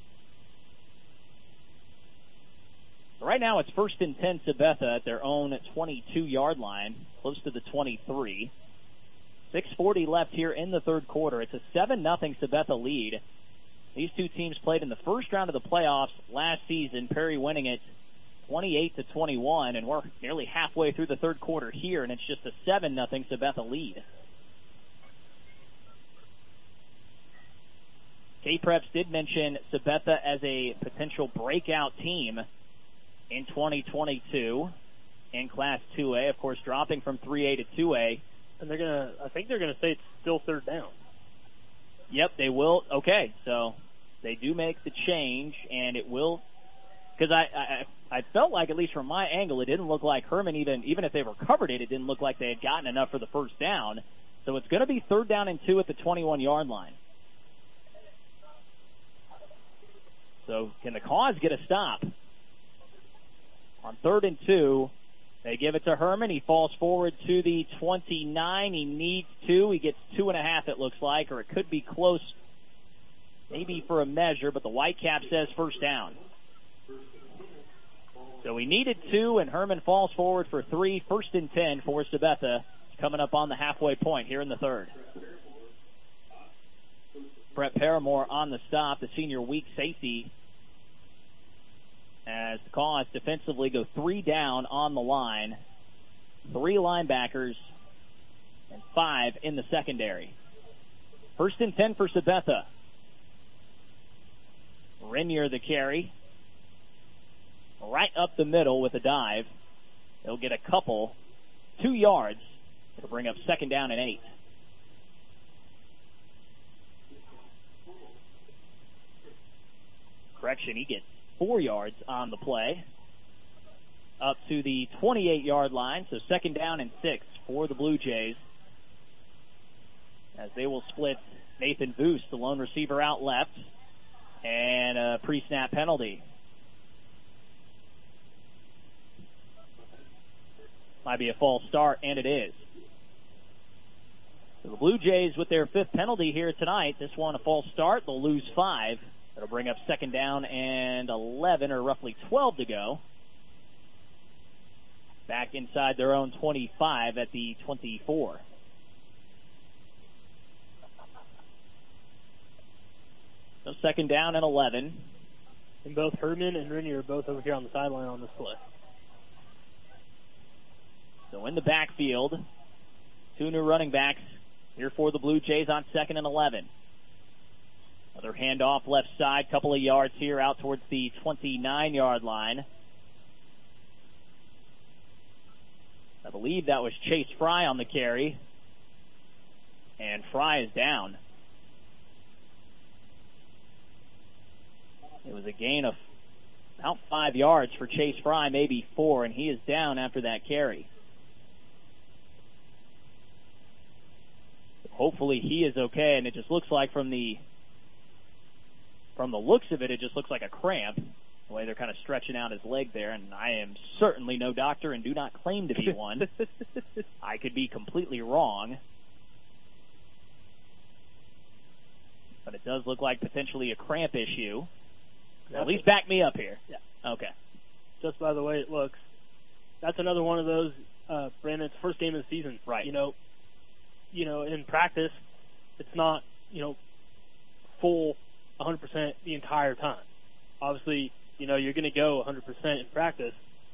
Right now it's first and 10 Sabetha at their own 22-yard line, close to the 23. 6:40 left here in the third quarter. It's a 7-0 Sabetha lead. These two teams played in the first round of the playoffs last season, Perry winning it 28-21, and we're nearly halfway through the third quarter here, and it's just a 7-0 Sabetha lead. K-Preps did mention Sabetha as a potential breakout team in 2022 in Class 2A, of course, dropping from 3A to 2A. And I think they're gonna say it's still third down. Yep, they will. Okay, so they do make the change, and it will, because I felt like, at least from my angle, it didn't look like Herman, even if they recovered it, it didn't look like they had gotten enough for the first down. So it's going to be third down and 2 at the 21-yard line. So can the Cause get a stop? On 3rd and 2, they give it to Herman. He falls forward to the 29. He needs 2. He gets 2.5, it looks like, or it could be close, maybe for a measure, but the Whitecap says first down. So he needed 2, and Herman falls forward for 3. First and 10 for Sabetha, coming up on the halfway point here in the third. Brett Paramore on the stop, the senior weak safety, as the Cause defensively go 3 down on the line, 3 linebackers, and 5 in the secondary. First and 10 for Sabetha. Renier the carry. Right up the middle with a dive. They'll get a couple, 2 yards, to bring up second down and 8. Correction, he gets 4 yards on the play. Up to the 28-yard line, so second down and 6 for the Blue Jays. as they will split Nathan Voos, the lone receiver, out left, and a pre-snap penalty. Might be a false start, and it is. So the Blue Jays with their 5th penalty here tonight. This one a false start. They'll lose 5. That'll bring up 2nd down and 11, or roughly 12 to go. Back inside their own 25 at the 24. So 2nd down and 11. And both Herman and Renier are both over here on the sideline on this play. So in the backfield, 2 new running backs here for the Blue Jays on 2nd and 11. Another handoff left side, couple of yards here out towards the 29-yard line. I believe that was Chase Fry on the carry. And Fry is down. It was a gain of about 5 yards for Chase Fry, maybe 4, and he is down after that carry. Hopefully he is okay, and it just looks like from the looks of it, it just looks like a cramp, the way they're kind of stretching out his leg there, and I am certainly no doctor and do not claim to be one. I could be completely wrong. But it does look like potentially a cramp issue. At least back me up here. Yeah. Okay. Just by the way it looks. That's another one of those, Brandon, it's first game of the season. Right. You know, in practice, it's not, full 100% the entire time. Obviously, you're going to go 100% in practice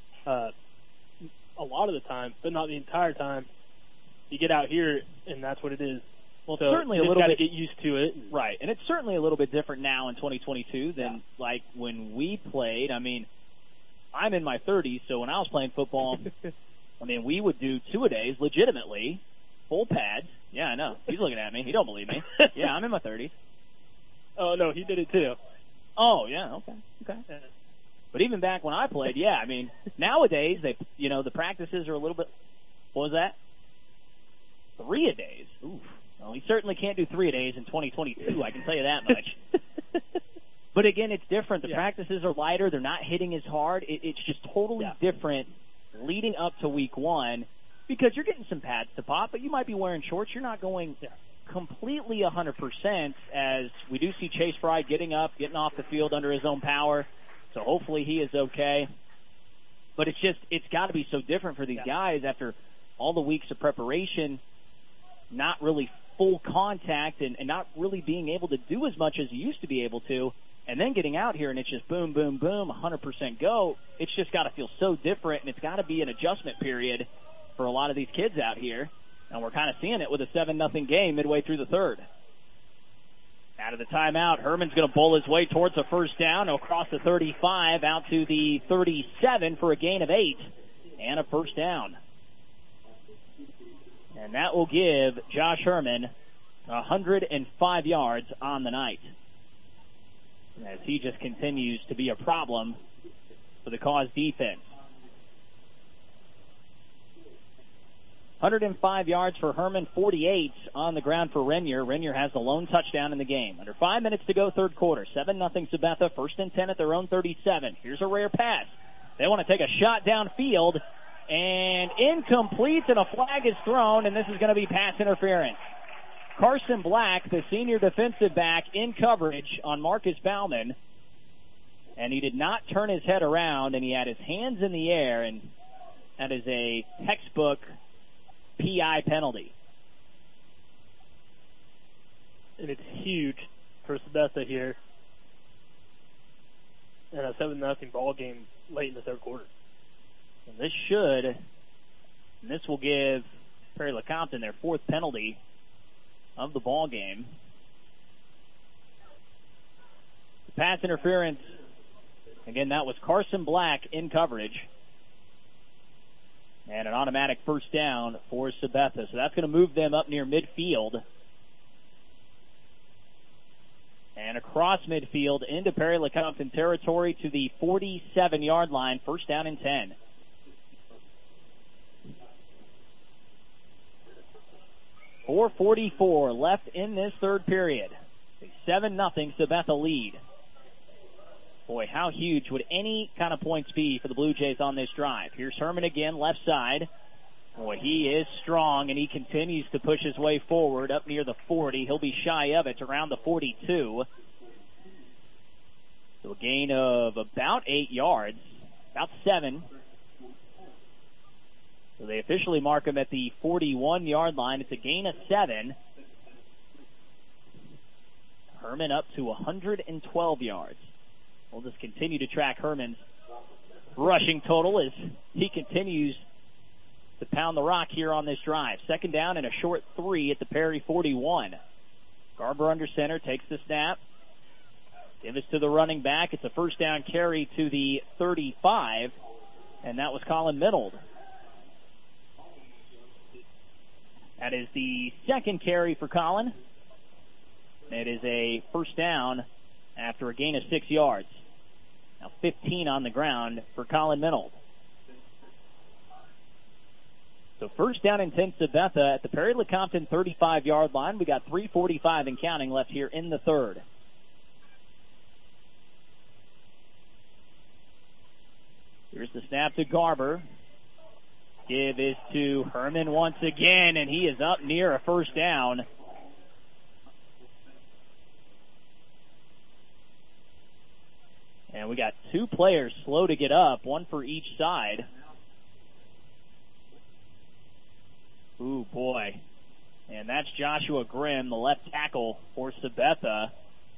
a lot of the time, but not the entire time. You get out here, and that's what it is. Well, so certainly a little bit. Get used to it. Right, and it's certainly a little bit different now in 2022 than like when we played. I mean, I'm in my 30s, so when I was playing football, I mean, we would do 2-a-days legitimately, full pads. Yeah, I know. He's looking at me. He don't believe me. Yeah, I'm in my 30s. Oh, no, he did it too. Oh, yeah, okay. Yeah. But even back when I played, yeah, I mean, nowadays, the practices are a little bit, what was that? 3-a-days. Oof. Well, he certainly can't do 3-a-days in 2022, I can tell you that much. But again, it's different. The practices are lighter. They're not hitting as hard. It's just totally different leading up to week 1 because you're getting some pads to pop, but you might be wearing shorts. You're not going completely 100% as we do see Chase Fry getting up, getting off the field under his own power. So hopefully he is okay. But it's got to be so different for these guys after all the weeks of preparation, not really full contact and not really being able to do as much as you used to be able to, and then getting out here and it's just boom, boom, boom, 100% go. It's just got to feel so different, and it's got to be an adjustment period for a lot of these kids out here, and we're kind of seeing it with a 7-0 game midway through the third. Out of the timeout, Herman's going to bowl his way towards a first down across the 35 out to the 37 for a gain of 8 and a first down. And that will give Josh Herman 105 yards on the night, as he just continues to be a problem for the Cause defense. 105 yards for Herman, 48 on the ground for Renier. Renier has the lone touchdown in the game. Under 5 minutes to go, third quarter. 7-0 Sabetha, 1st and 10 at their own 37. Here's a rare pass. They want to take a shot downfield, and incomplete, and a flag is thrown, and this is going to be pass interference. Carson Black, the senior defensive back, in coverage on Marcus Bauman, and he did not turn his head around, and he had his hands in the air, and that is a textbook PI penalty. And it's huge for Sabetha here, and a 7-0 ball game late in the third quarter. And this will give Perry LeCompton their 4th penalty of the ball game. The pass interference, again, that was Carson Black in coverage. And an automatic first down for Sabetha. So that's going to move them up near midfield. And across midfield into Perry LeCompton territory to the 47-yard line. First down and 10. 4:44 left in this third period. A 7-0 Sabetha lead. Boy, how huge would any kind of points be for the Blue Jays on this drive? Here's Herman again, left side. Boy, he is strong, and he continues to push his way forward up near the 40. He'll be shy of it, around the 42. So a gain of about 8 yards, about 7. So they officially mark him at the 41-yard line. It's a gain of 7. Herman up to 112 yards. We'll just continue to track Herman's rushing total as he continues to pound the rock here on this drive. Second down and a short 3 at the Perry 41. Garber under center, takes the snap. Give it to the running back. It's a first down carry to the 35, and that was Colin Minold. That is the second carry for Colin. It is a first down after a gain of 6 yards. Now 15 on the ground for Colin Minold. So first down and 10 Sabetha at the Perry Lecompton 35-yard line. We got 3:45 and counting left here in the third. Here's the snap to Garber. Give is to Herman once again, and he is up near a first down. And we got 2 players slow to get up, one for each side. Ooh, boy. And that's Joshua Grimm, the left tackle for Sabetha.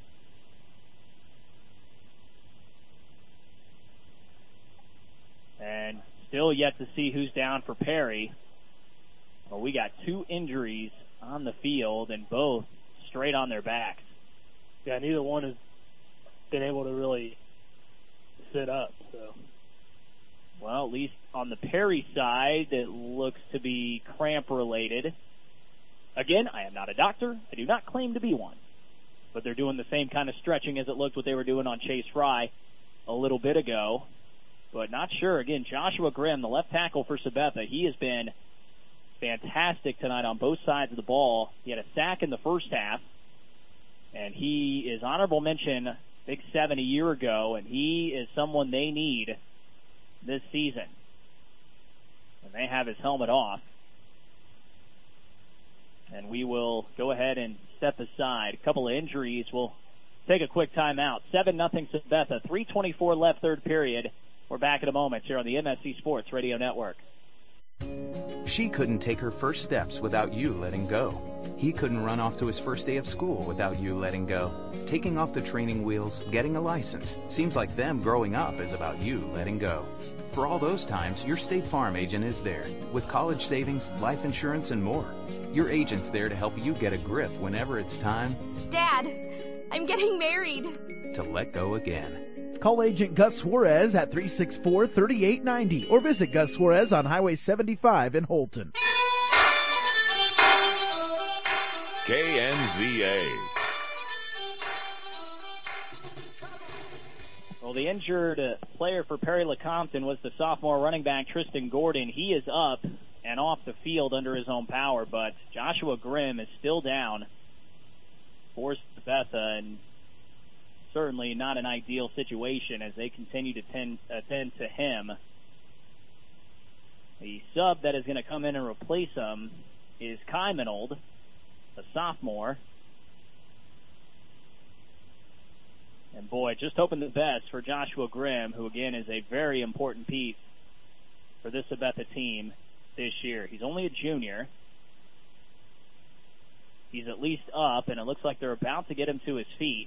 And still yet to see who's down for Perry. Well, we got 2 injuries on the field, and both straight on their backs. Yeah, neither one has been able to really sit up. So, well, at least on the Perry side, it looks to be cramp-related. Again, I am not a doctor. I do not claim to be one. But they're doing the same kind of stretching as it looked what they were doing on Chase Fry a little bit ago. But not sure. Again, Joshua Grimm, the left tackle for Sabetha, he has been fantastic tonight on both sides of the ball. He had a sack in the first half, and he is honorable mention Big 7 a year ago, and he is someone they need this season. And they have his helmet off. And we will go ahead and step aside. A couple of injuries. We'll take a quick timeout. 7-0 Sabetha. 3:24 left third period. We're back in a moment here on the MSC Sports Radio Network. She couldn't take her first steps without you letting go. He couldn't run off to his first day of school without you letting go. Taking off the training wheels, getting a license. Seems like them growing up is about you letting go. For all those times, your State Farm agent is there with college savings, life insurance, and more. Your agent's there to help you get a grip whenever it's time, Dad, I'm getting married, to let go again. Call Agent Gus Suarez at 364-3890 or visit Gus Suarez on Highway 75 in Holton. KNZA. Well, the injured player for Perry Lecompton was the sophomore running back Tristan Gordon. He is up and off the field under his own power, but Joshua Grimm is still down for Sabetha, and certainly not an ideal situation as they continue to attend to him. The sub that is going to come in and replace him is Kai Minold, a sophomore. And boy, just hoping the best for Joshua Grimm, who again is a very important piece for this Sabetha team this year. He's only a junior. He's at least up, and it looks like they're about to get him to his feet.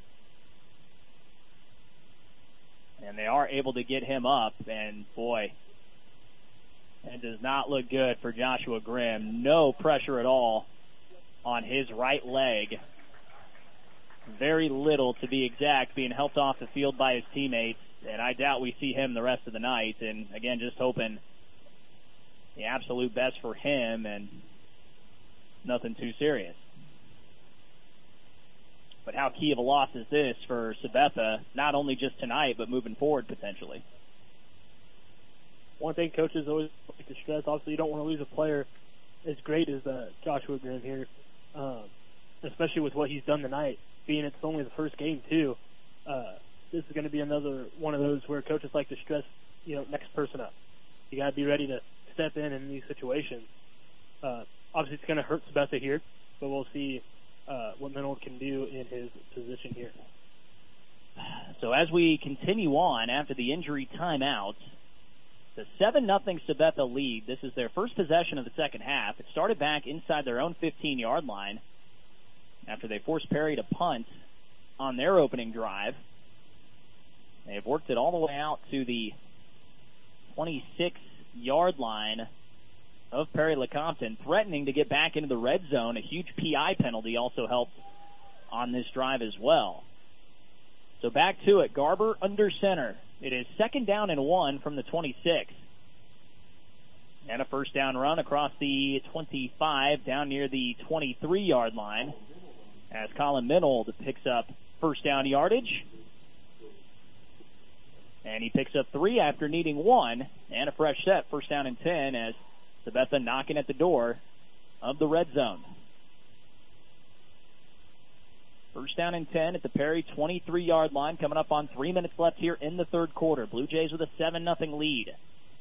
And they are able to get him up, and boy, it does not look good for Joshua Grimm. No pressure at all on his right leg. Very little, to be exact, being helped off the field by his teammates, and I doubt we see him the rest of the night. And again, just hoping the absolute best for him and nothing too serious. But how key of a loss is this for Sabetha, not only just tonight, but moving forward potentially? One thing coaches always like to stress, obviously you don't want to lose a player as great as Joshua Grimm here, especially with what he's done tonight, being it's only the first game too. This is going to be another one of those where coaches like to stress, next person up. You got to be ready to step in these situations. Obviously, it's going to hurt Sabetha here, but we'll see what Menold can do in his position here. So as we continue on after the injury timeout, the 7-0 Sabetha lead. This is their first possession of the second half. It started back inside their own 15-yard line after they forced Perry to punt on their opening drive. They've worked it all the way out to the 26-yard line of Perry-Lecompton, threatening to get back into the red zone. A huge PI penalty also helped on this drive as well. So back to it. Garber under center. It is 2nd down and 1 from the 26. And a first down run across the 25 down near the 23-yard line as Colin Menold picks up first down yardage. And he picks up 3 after needing 1, and a fresh set, first down and 10, as Sabetha knocking at the door of the red zone. First down and 10 at the Perry 23-yard line, coming up on 3 minutes left here in the third quarter. Blue Jays with a 7-0 lead.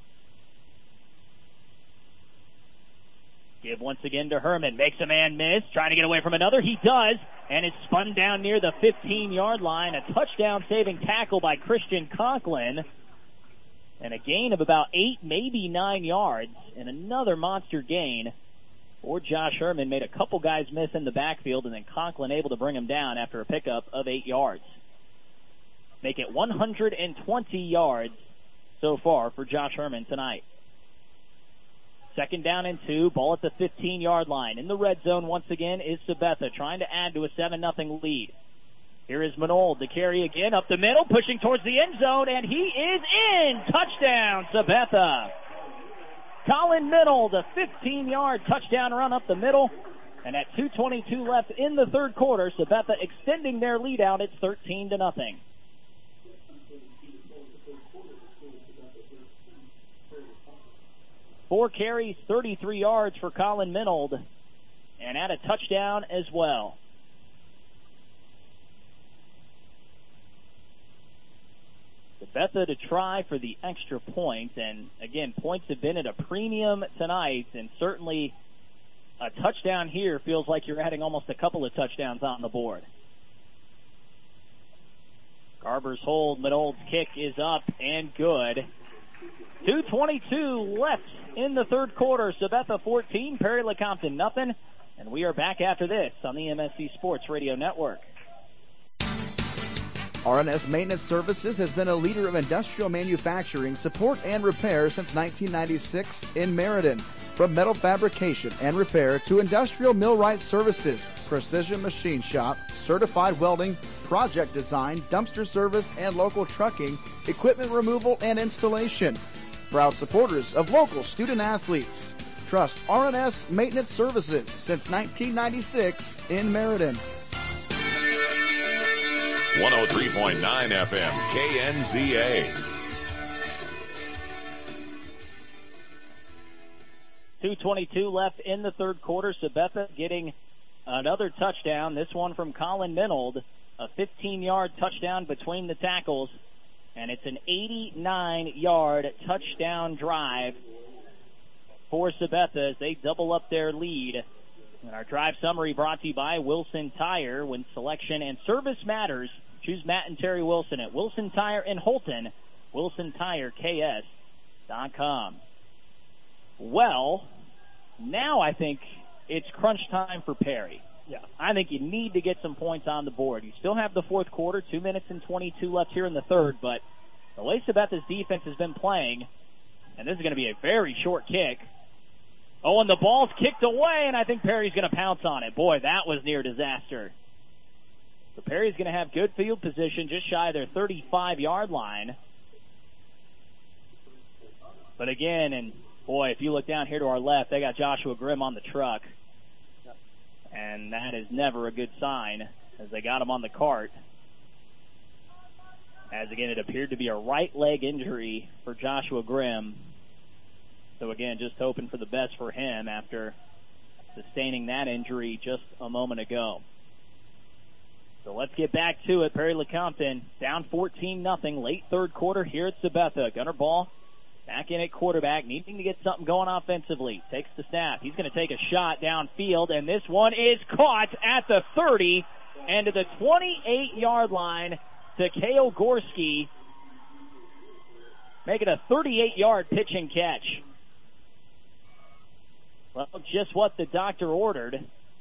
Give once again to Herman. Makes a man miss. Trying to get away from another. He does. And is spun down near the 15-yard line. A touchdown-saving tackle by Christian Conklin. And a gain of about 8, maybe 9 yards. And another monster gain for Josh Herman. Made a couple guys miss in the backfield. And then Conklin able to bring him down after a pickup of 8 yards. Make it 120 yards so far for Josh Herman tonight. 2nd down and 2, ball at the 15-yard line. In the red zone once again is Sabetha, trying to add to a 7-0 lead. Here is Menold to carry again up the middle, pushing towards the end zone, and he is in! Touchdown, Sabetha! Colin Menold, a 15-yard touchdown run up the middle, and at 2:22 left in the third quarter, Sabetha extending their lead out. It's 13-0. 4 carries, 33 yards for Colin Menold, and add a touchdown as well. Sabetha to try for the extra point, and again, points have been at a premium tonight, and certainly a touchdown here feels like you're adding almost a couple of touchdowns on the board. Garber's hold, Menold's kick is up and good. 2:22 left in the third quarter. Sabetha 14, Perry-Lecompton nothing. And we are back after this on the MSC Sports Radio Network. RNS Maintenance Services has been a leader of industrial manufacturing, support, and repair since 1996 in Meriden. From metal fabrication and repair to industrial millwright services, precision machine shop, certified welding, project design, dumpster service, and local trucking, equipment removal, and installation. Proud supporters of local student athletes. Trust RNS Maintenance Services since 1996 in Meriden. 103.9 FM, KNZA. 2:22 left in the third quarter. Sabetha getting another touchdown, this one from Colin Menold, a 15-yard touchdown between the tackles, and it's an 89-yard touchdown drive for Sabetha as they double up their lead. And our drive summary brought to you by Wilson Tire. When selection and service matters, choose Matt and Terry Wilson at Wilson Tire in Holton, WilsonTireKS.com. Well, now I think it's crunch time for Perry. Yeah. I think you need to get some points on the board. You still have the fourth quarter, 2 minutes and 22 left here in the third, but the way Sabetha's defense has been playing, and this is going to be a very short kick. Oh, and the ball's kicked away, and I think Perry's going to pounce on it. Boy, that was near disaster. So Perry's going to have good field position just shy of their 35-yard line. But again, and boy, if you look down here to our left, they got Joshua Grimm on the truck. And that is never a good sign as they got him on the cart. As again, it appeared to be a right leg injury for Joshua Grimm. So again, just hoping for the best for him after sustaining that injury just a moment ago. So let's get back to it. Perry Lecompton down 14-0 late third quarter here at Sabetha. Gunnar Ball back in at quarterback, needing to get something going offensively. Takes the snap. He's going to take a shot downfield, and this one is caught at the 30 and to the 28-yard line to Kale Gorski, making a 38-yard pitch and catch. Well, just what the doctor ordered.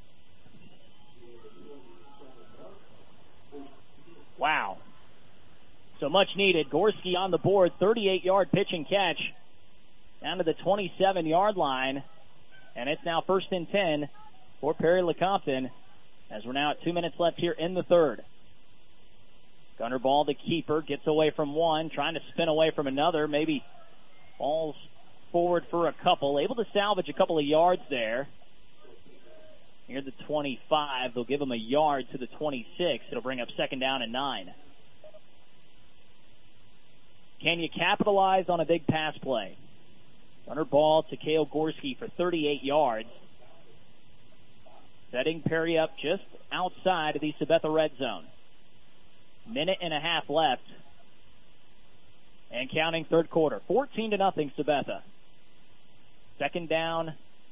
Wow. So much needed. Gorski on the board, 38-yard pitch and catch down to the 27-yard line. And it's now 1st and 10 for Perry Lecompton as we're now at 2 minutes left here in the third. Gunnar Ball, the keeper, gets away from one, trying to spin away from another. Maybe falls forward for a couple. Able to salvage a couple of yards there. Near the 25, they'll give him a yard to the 26. It'll bring up 2nd down and 9. Can you capitalize on a big pass play? Gunnar Ball to Kale Gorski for 38 yards. Setting Perry up just outside of the Sabetha red zone. Minute and a half left. And counting third quarter. 14-0 Sabetha. 2nd down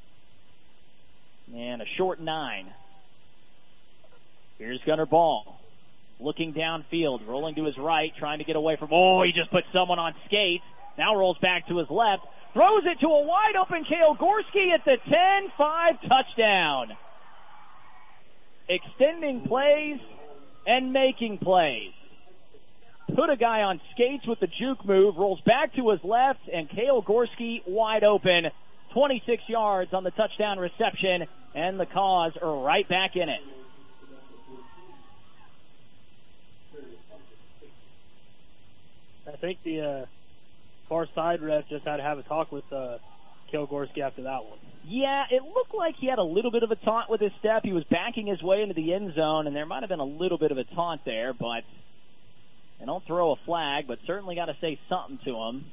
and a short 9. Here's Gunnar Ball. Looking downfield, rolling to his right, trying to get away from... Oh, he just put someone on skates. Now rolls back to his left. Throws it to a wide-open Kale Gorski at the 10-5 touchdown. Extending plays and making plays. Put a guy on skates with the juke move, rolls back to his left, and Kale Gorski wide open. 26 yards on the touchdown reception, and the Cause are right back in it. I think the far side ref just had to have a talk with Kale Gorski after that one. Yeah, it looked like he had a little bit of a taunt with his step. He was backing his way into the end zone, and there might have been a little bit of a taunt there, but they don't throw a flag, but certainly got to say something to him.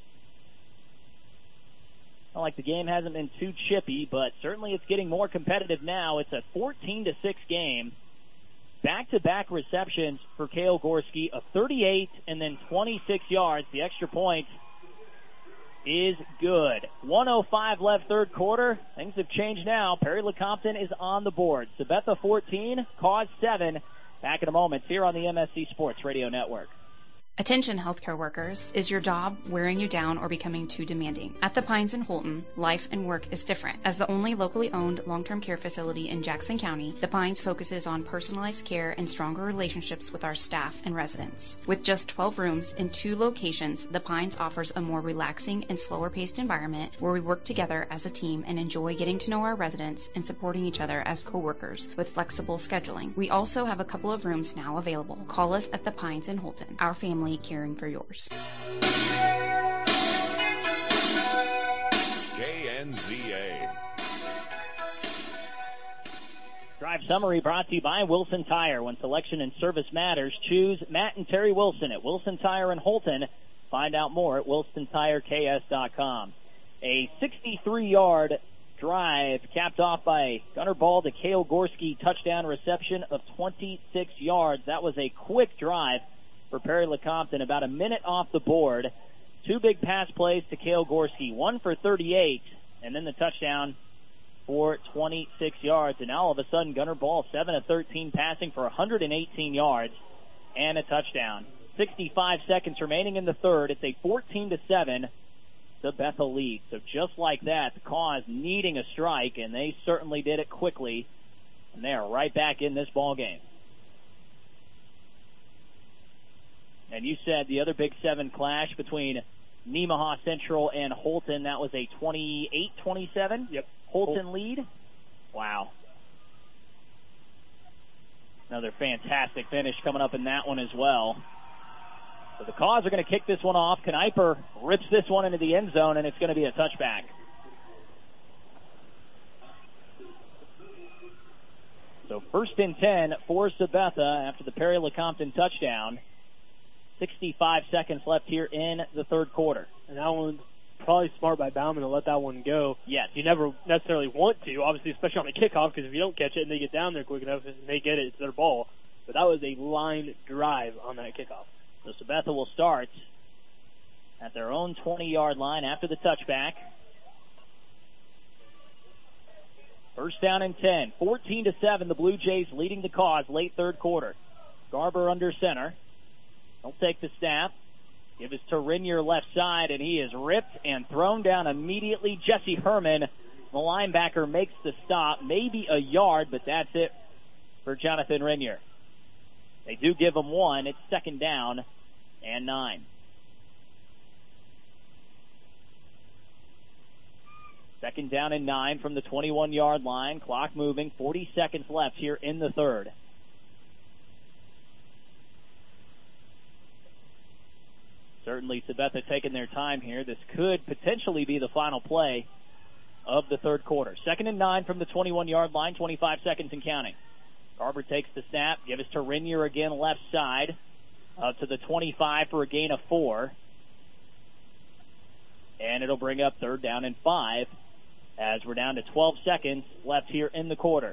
Not like the game hasn't been too chippy, but certainly it's getting more competitive now. It's a 14-6 game. Back-to-back receptions for Kale Gorski, a 38 and then 26 yards. The extra point is good. 1:05 left third quarter. Things have changed now. Perry Lecompton is on the board. Sabetha 14, Cause 7. Back in a moment here on the MSC Sports Radio Network. Attention healthcare workers, is your job wearing you down or becoming too demanding? At the Pines in Holton, life and work is different. As the only locally owned long-term care facility in Jackson County, the Pines focuses on personalized care and stronger relationships with our staff and residents. With just 12 rooms in 2 locations, the Pines offers a more relaxing and slower-paced environment where we work together as a team and enjoy getting to know our residents and supporting each other as co-workers with flexible scheduling. We also have a couple of rooms now available. Call us at the Pines in Holton. Our family caring for yours. KNZA. Drive summary brought to you by Wilson Tire. When selection and service matters, choose Matt and Terry Wilson at Wilson Tire in Holton. Find out more at WilsonTireKS.com. A 63-yard drive capped off by Gunnar Ball to Kale Gorski, touchdown reception of 26 yards. That was a quick drive for Perry Lecompton, about a minute off the board. 2 big pass plays to Kale Gorski, one for 38, and then the touchdown for 26 yards. And now all of a sudden, Gunnar Ball, 7 of 13 passing for 118 yards and a touchdown. 65 seconds remaining in the third. It's a 14-7 Sabetha lead. So just like that, the Cause needing a strike, and they certainly did it quickly, and they are right back in this ball game. And you said the other Big 7 clash between Nemaha Central and Holton, that was a 28-27 Holton lead. Wow. Another fantastic finish coming up in that one as well. So the Cause are going to kick this one off. Kniper rips this one into the end zone, and it's going to be a touchback. So 1st and 10 for Sabetha after the Perry Lecompton touchdown. 65 seconds left here in the third quarter. And that one's probably smart by Bauman to let that one go. Yes. You never necessarily want to, obviously, especially on the kickoff, because if you don't catch it and they get down there quick enough and they get it, it's their ball. But that was a line drive on that kickoff. So Sabetha will start at their own 20-yard line after the touchback. First down and 10. 14-7, the Blue Jays leading the cause late third quarter. Garber under center. He'll take the snap. Give us to Renier left side, and he is ripped and thrown down immediately. Jesse Herman, the linebacker, makes the stop. Maybe a yard, but that's it for Jonathan Renier. They do give him one. It's second down and 9. Second down and 9 from the 21-yard line. Clock moving. 40 seconds left here in the third. Certainly Sabetha taking their time here. This could potentially be the final play of the third quarter. Second and 9 from the 21-yard line. 25 seconds and counting. Garber takes the snap. Give us to Renier again left side. Up to the 25 for a gain of 4. And it'll bring up third down and 5 as we're down to 12 seconds left here in the quarter.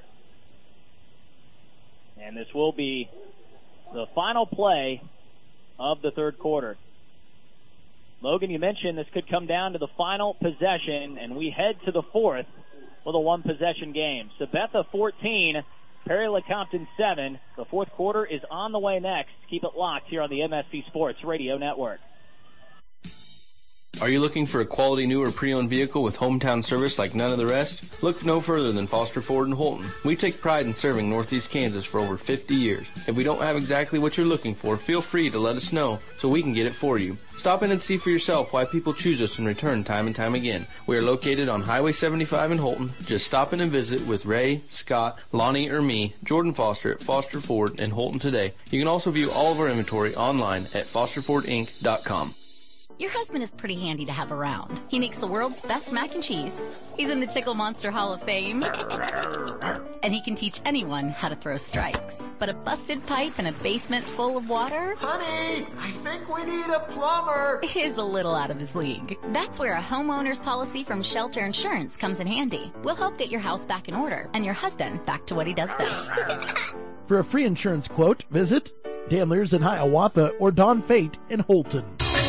And this will be the final play of the third quarter. Logan, you mentioned this could come down to the final possession, and we head to the fourth with a one-possession game. Sabetha 14, Perry Lecompton 7. The fourth quarter is on the way next. Keep it locked here on the MSC Sports Radio Network. Are you looking for a quality new or pre-owned vehicle with hometown service like none of the rest? Look no further than Foster Ford in Holton. We take pride in serving Northeast Kansas for over 50 years. If we don't have exactly what you're looking for, feel free to let us know so we can get it for you. Stop in and see for yourself why people choose us and return time and time again. We are located on Highway 75 in Holton. Just stop in and visit with Ray, Scott, Lonnie, or me, Jordan Foster at Foster Ford in Holton today. You can also view all of our inventory online at fosterfordinc.com. Your husband is pretty handy to have around. He makes the world's best mac and cheese. He's in the Tickle Monster Hall of Fame. And he can teach anyone how to throw strikes. But a busted pipe in a basement full of water? Honey, I think we need a plumber. Is a little out of his league. That's where a homeowner's policy from Shelter Insurance comes in handy. We'll help get your house back in order and your husband back to what he does best. For a free insurance quote, visit Dan Lears in Hiawatha or Don Fate in Holton.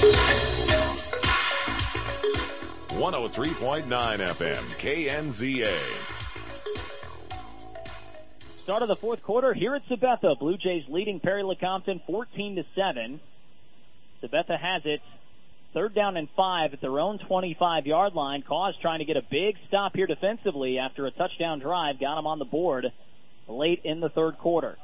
103.9 FM, KNZA. Start of the fourth quarter here at Sabetha. Blue Jays leading Perry Lecompton 14-7. Sabetha has it. Third down and 5 at their own 25-yard line. Cause trying to get a big stop here defensively after a touchdown drive. Got him on the board late in the third quarter.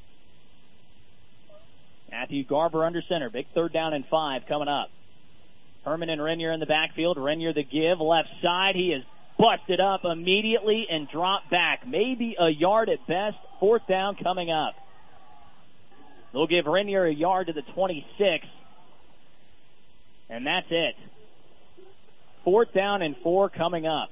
Matthew Garber under center. Big third down and 5 coming up. Herman and Renier in the backfield. Renier the give. Left side. He is busted up immediately and dropped back. Maybe a yard at best. Fourth down coming up. They'll give Renier a yard to the 26. And that's it. Fourth down and 4 coming up.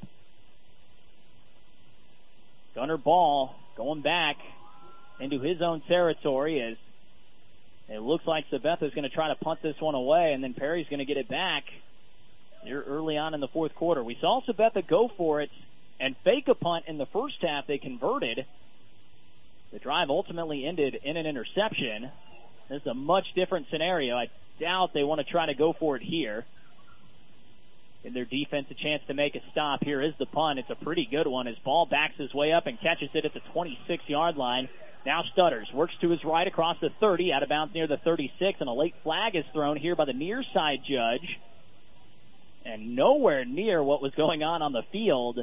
Gunnar Ball going back into his own territory as it looks like Sabetha is going to try to punt this one away, and then Perry's going to get it back here early on in the fourth quarter. We saw Sabetha go for it and fake a punt in the first half. They converted. The drive ultimately ended in an interception. This is a much different scenario. I doubt they want to try to go for it here. Give their defense a chance to make a stop. Here is the punt. It's a pretty good one as Ball backs his way up and catches it at the 26-yard line. Now Stutters works to his right across the 30, out of bounds near the 36, and a late flag is thrown here by the near side judge. And nowhere near what was going on the field.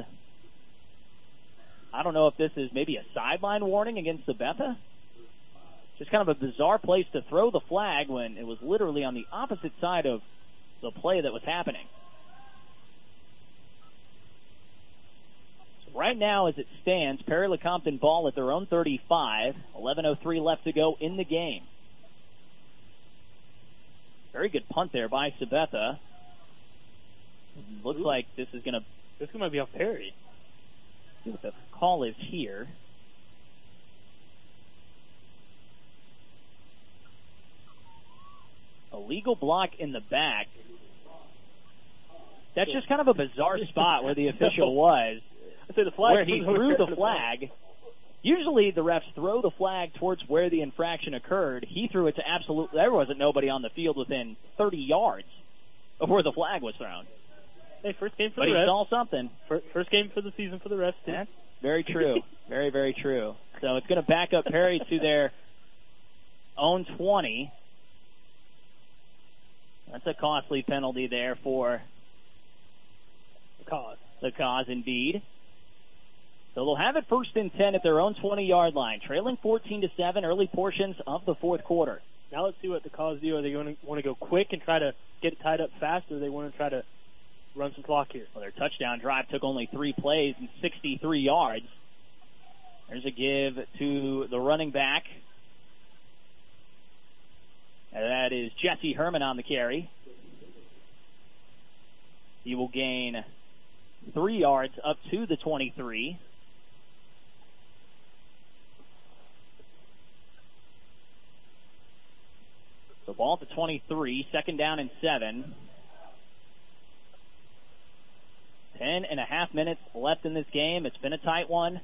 I don't know if this is maybe a sideline warning against Sabetha. Just kind of a bizarre place to throw the flag when it was literally on the opposite side of the play that was happening. Right now, as it stands, Perry Lecompton ball at their own 35. 11:03 left to go in the game. Very good punt there by Sabetha. Looks like this might be off Perry. See what the call is here. A legal block in the back. That's just kind of a bizarre spot where the official was, I say the flag where he threw the flag. Usually the refs throw the flag towards where the infraction occurred. He threw it to absolutely, there wasn't nobody on the field within 30 yards of where the flag was thrown. Hey, first game for but the refs. But he saw something. First game for the season for the refs. That's very true. Very, very true. So it's going to back up Perry to their own 20. That's a costly penalty there for the cause indeed. So they'll have it 1st and 10 at their own 20-yard line, trailing 14-7 early portions of the fourth quarter. Now let's see what the cause do. Are they going to want to go quick and try to get it tied up fast, or do they want to try to run some clock here? Well, their touchdown drive took only 3 plays and 63 yards. There's a give to the running back. And that is Jesse Herman on the carry. He will gain 3 yards up to the 23. So ball at the 23, 2nd down and 7. 10.5 minutes left in this game. It's been a tight one.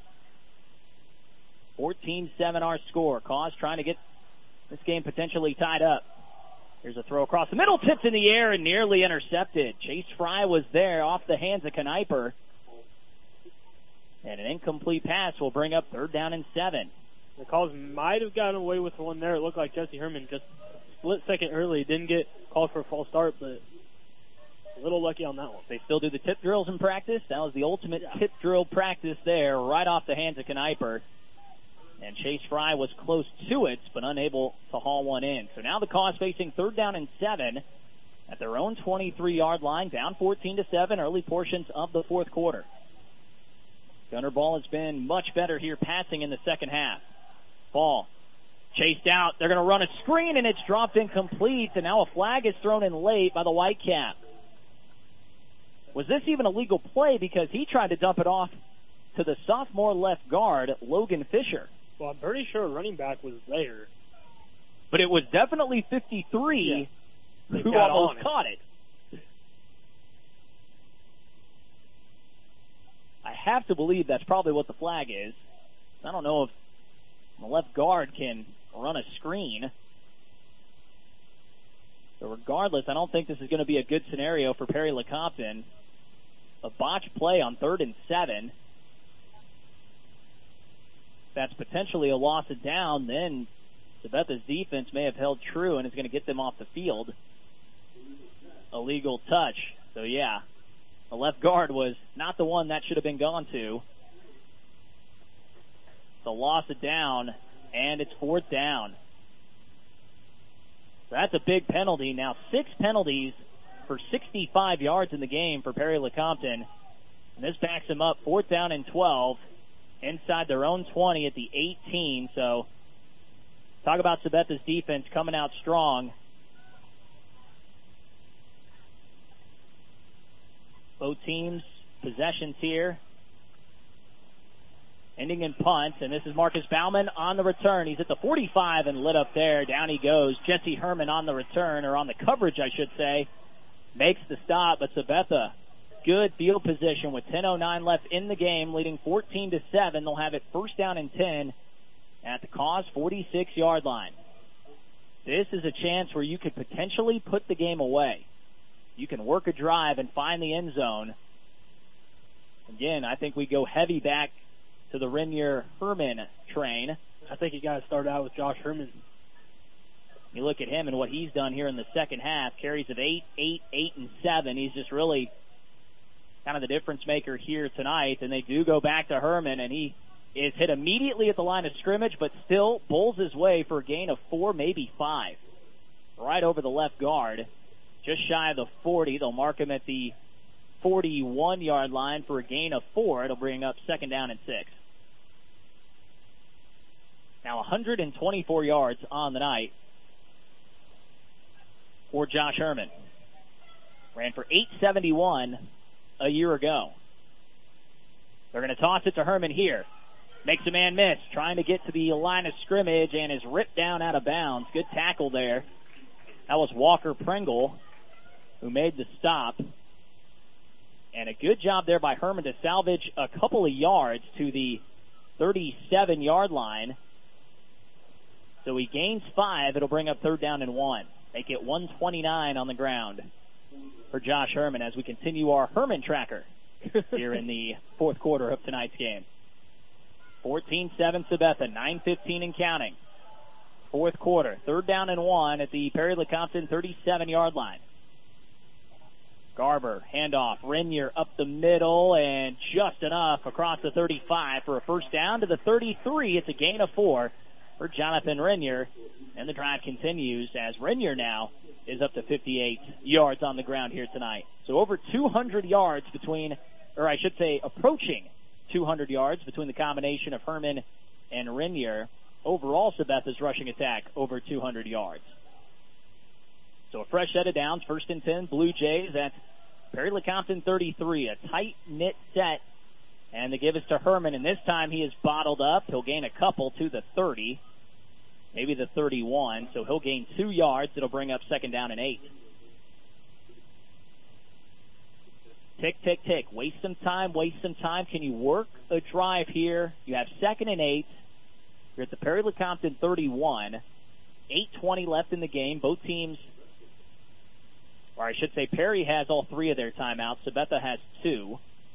14-7 our score. Cause trying to get this game potentially tied up. Here's a throw across the middle, tipped in the air and nearly intercepted. Chase Fry was there off the hands of Kniper. And an incomplete pass will bring up 3rd down and 7. The Cause might have gotten away with one there. It looked like Jesse Herman just split second early. Didn't get called for a false start, but a little lucky on that one. They still do the tip drills in practice. That was the ultimate tip drill practice there, right off the hands of Kniper. And Chase Fry was close to it, but unable to haul one in. So now the Cause facing 3rd down and 7 at their own 23-yard line, down 14-7, early portions of the fourth quarter. Gunner Ball has been much better here passing in the second half. Ball chased out. They're going to run a screen, and it's dropped incomplete, and now a flag is thrown in late by the Whitecap. Was this even a legal play? Because he tried to dump it off to the sophomore left guard, Logan Fisher. Well, I'm pretty sure a running back was there. But it was definitely 53 who almost caught it. I have to believe that's probably what the flag is. I don't know if the left guard can run a screen. So regardless, I don't think this is going to be a good scenario for Perry Lecompton. A botched play on 3rd and 7. That's potentially a loss of down. Then Sabetha's defense may have held true and is going to get them off the field. A legal touch. So, yeah, the left guard was not the one that should have been gone to. It's a loss of down, and it's 4th down. So that's a big penalty. Now 6 penalties for 65 yards in the game for Perry Lecompton. And this backs them up 4th down and 12 inside their own 20 at the 18. So talk about Sabetha's defense coming out strong. Both teams possessions here. Ending in punts, and this is Marcus Bauman on the return. He's at the 45 and lit up there. Down he goes. Jesse Herman on the return, or on the coverage, I should say. Makes the stop, but Sabetha, good field position with 10:09 left in the game, leading 14-7. They'll have it 1st down and 10 at the Cause 46-yard line. This is a chance where you could potentially put the game away. You can work a drive and find the end zone. Again, I think we go heavy back to the Renier-Herman train. I think you got to start out with Josh Herman. You look at him and what he's done here in the second half. Carries of 8, 8, 8, and 7. He's just really kind of the difference maker here tonight. And they do go back to Herman, and he is hit immediately at the line of scrimmage, but still bowls his way for a gain of 4, maybe 5. Right over the left guard. Just shy of the 40. They'll mark him at the 41-yard line for a gain of 4. It'll bring up 2nd down and 6. Now 124 yards on the night for Josh Herman. Ran for 871 a year ago. They're going to toss it to Herman here. Makes a man miss, trying to get to the line of scrimmage, and is ripped down out of bounds. Good tackle there. That was Walker Pringle who made the stop. And a good job there by Herman to salvage a couple of yards to the 37-yard line. So he gains 5. It'll bring up 3rd down and 1. Make it 129 on the ground for Josh Herman as we continue our Herman tracker here in the 4th quarter of tonight's game. 14-7 Sabetha, 9:15 and counting. 4th quarter, 3rd down and 1 at the Perry-Lecompton 37-yard line. Garber, handoff, Renier up the middle, and just enough across the 35 for a first down to the 33. It's a gain of 4 for Jonathan Renier, and the drive continues as Renier now is up to 58 yards on the ground here tonight. So over 200 yards between, or I should say approaching 200 yards between the combination of Herman and Renier. Overall, Sabetha's rushing attack over 200 yards. So a fresh set of downs, 1st and 10, Blue Jays at Perry-Lecompton 33, a tight-knit set. And they give us to Herman, and this time he is bottled up. He'll gain a couple to the 30, maybe the 31, so he'll gain 2 yards. It'll bring up 2nd down and 8. Tick, tick, tick. Waste some time. Can you work a drive here? You have 2nd and 8. You're at the Perry-Lecompton 31. 8:20 left in the game. Both teams, or I should say Perry has all 3 of their timeouts. Sabetha has 2.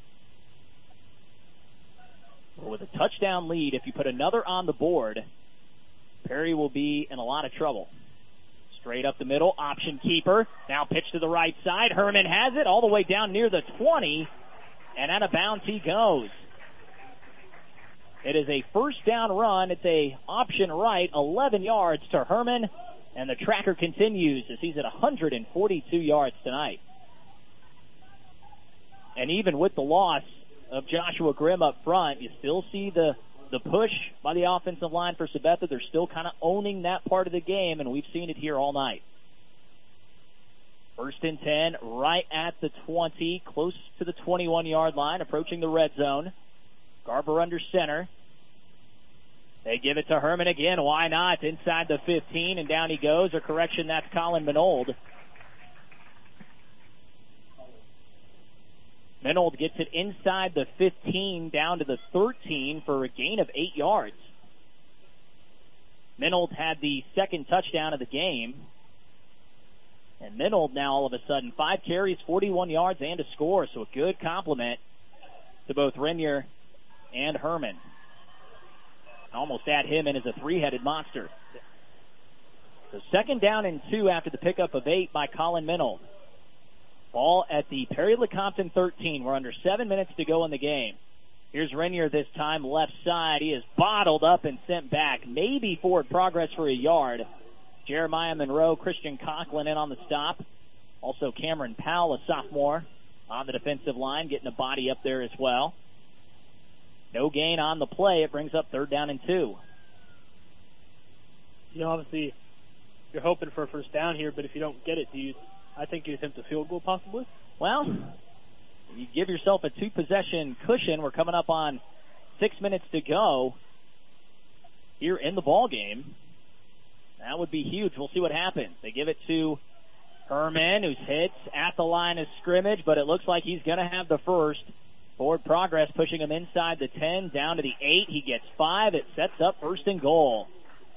With a touchdown lead, if you put another on the board, Perry will be in a lot of trouble. Straight up the middle, option keeper. Now pitch to the right side. Herman has it all the way down near the 20, and out of bounds he goes. It is a first down run. It's a option right, 11 yards to Herman, and the tracker continues as he's at 142 yards tonight. And even with the loss of Joshua Grimm up front, you still see the push by the offensive line for Sabetha. They're still kind of owning that part of the game, and we've seen it here all night. 1st and 10, right at the 20, close to the 21-yard line, approaching the red zone. Garber under center. They give it to Herman again. Why not? Inside the 15, and down he goes. Or correction, that's Colin Minold. Minold gets it inside the 15, down to the 13 for a gain of 8 yards. Minold had the 2nd touchdown of the game. And Minold now all of a sudden 5 carries, 41 yards, and a score. So a good compliment to both Renier and Herman. Almost add him in as a 3-headed monster. So 2nd down and 2 after the pickup of 8 by Colin Minold. Ball at the Perry-Lecompton 13. We're under 7 minutes to go in the game. Here's Renier this time, left side. He is bottled up and sent back. Maybe forward progress for a yard. Jeremiah Monroe, Christian Conklin in on the stop. Also Cameron Powell, a sophomore, on the defensive line, getting a body up there as well. No gain on the play. It brings up 3rd down and 2. You know, obviously, you're hoping for a first down here, but if you don't get it, I think you attempt a field goal possibly? Well, you give yourself a 2-possession cushion. We're coming up on 6 minutes to go here in the ball game. That would be huge. We'll see what happens. They give it to Herman, who's hit at the line of scrimmage, but it looks like he's going to have the first. Forward progress, pushing him inside the 10, down to the 8. He gets 5. It sets up 1st and goal.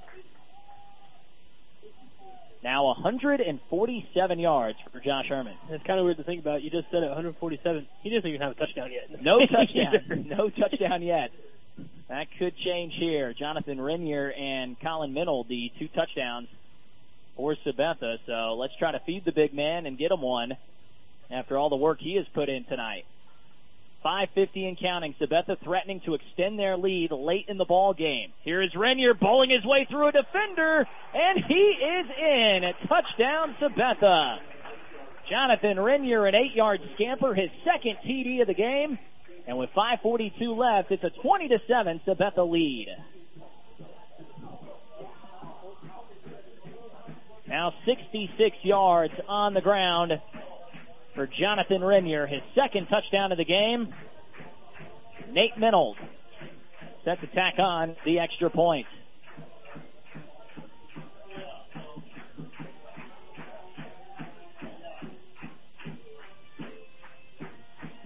Now 147 yards for Josh Herman. It's kind of weird to think about. You just said it, 147. He doesn't even have a touchdown yet. No touchdown. No touchdown yet. That could change here. Jonathan Renier and Colin Minold, the 2 touchdowns for Sabetha. So let's try to feed the big man and get him one after all the work he has put in tonight. 5:50 and counting. Sabetha threatening to extend their lead late in the ball game. Here is Renier bowling his way through a defender, and he is in. Touchdown, Sabetha. Jonathan Renier, an 8-yard scamper, his 2nd TD of the game. And with 5:42 left, it's a 20-7 Sabetha lead. Now 66 yards on the ground for Jonathan Renier, his 2nd touchdown of the game. Nate Minold set to tack on the extra point.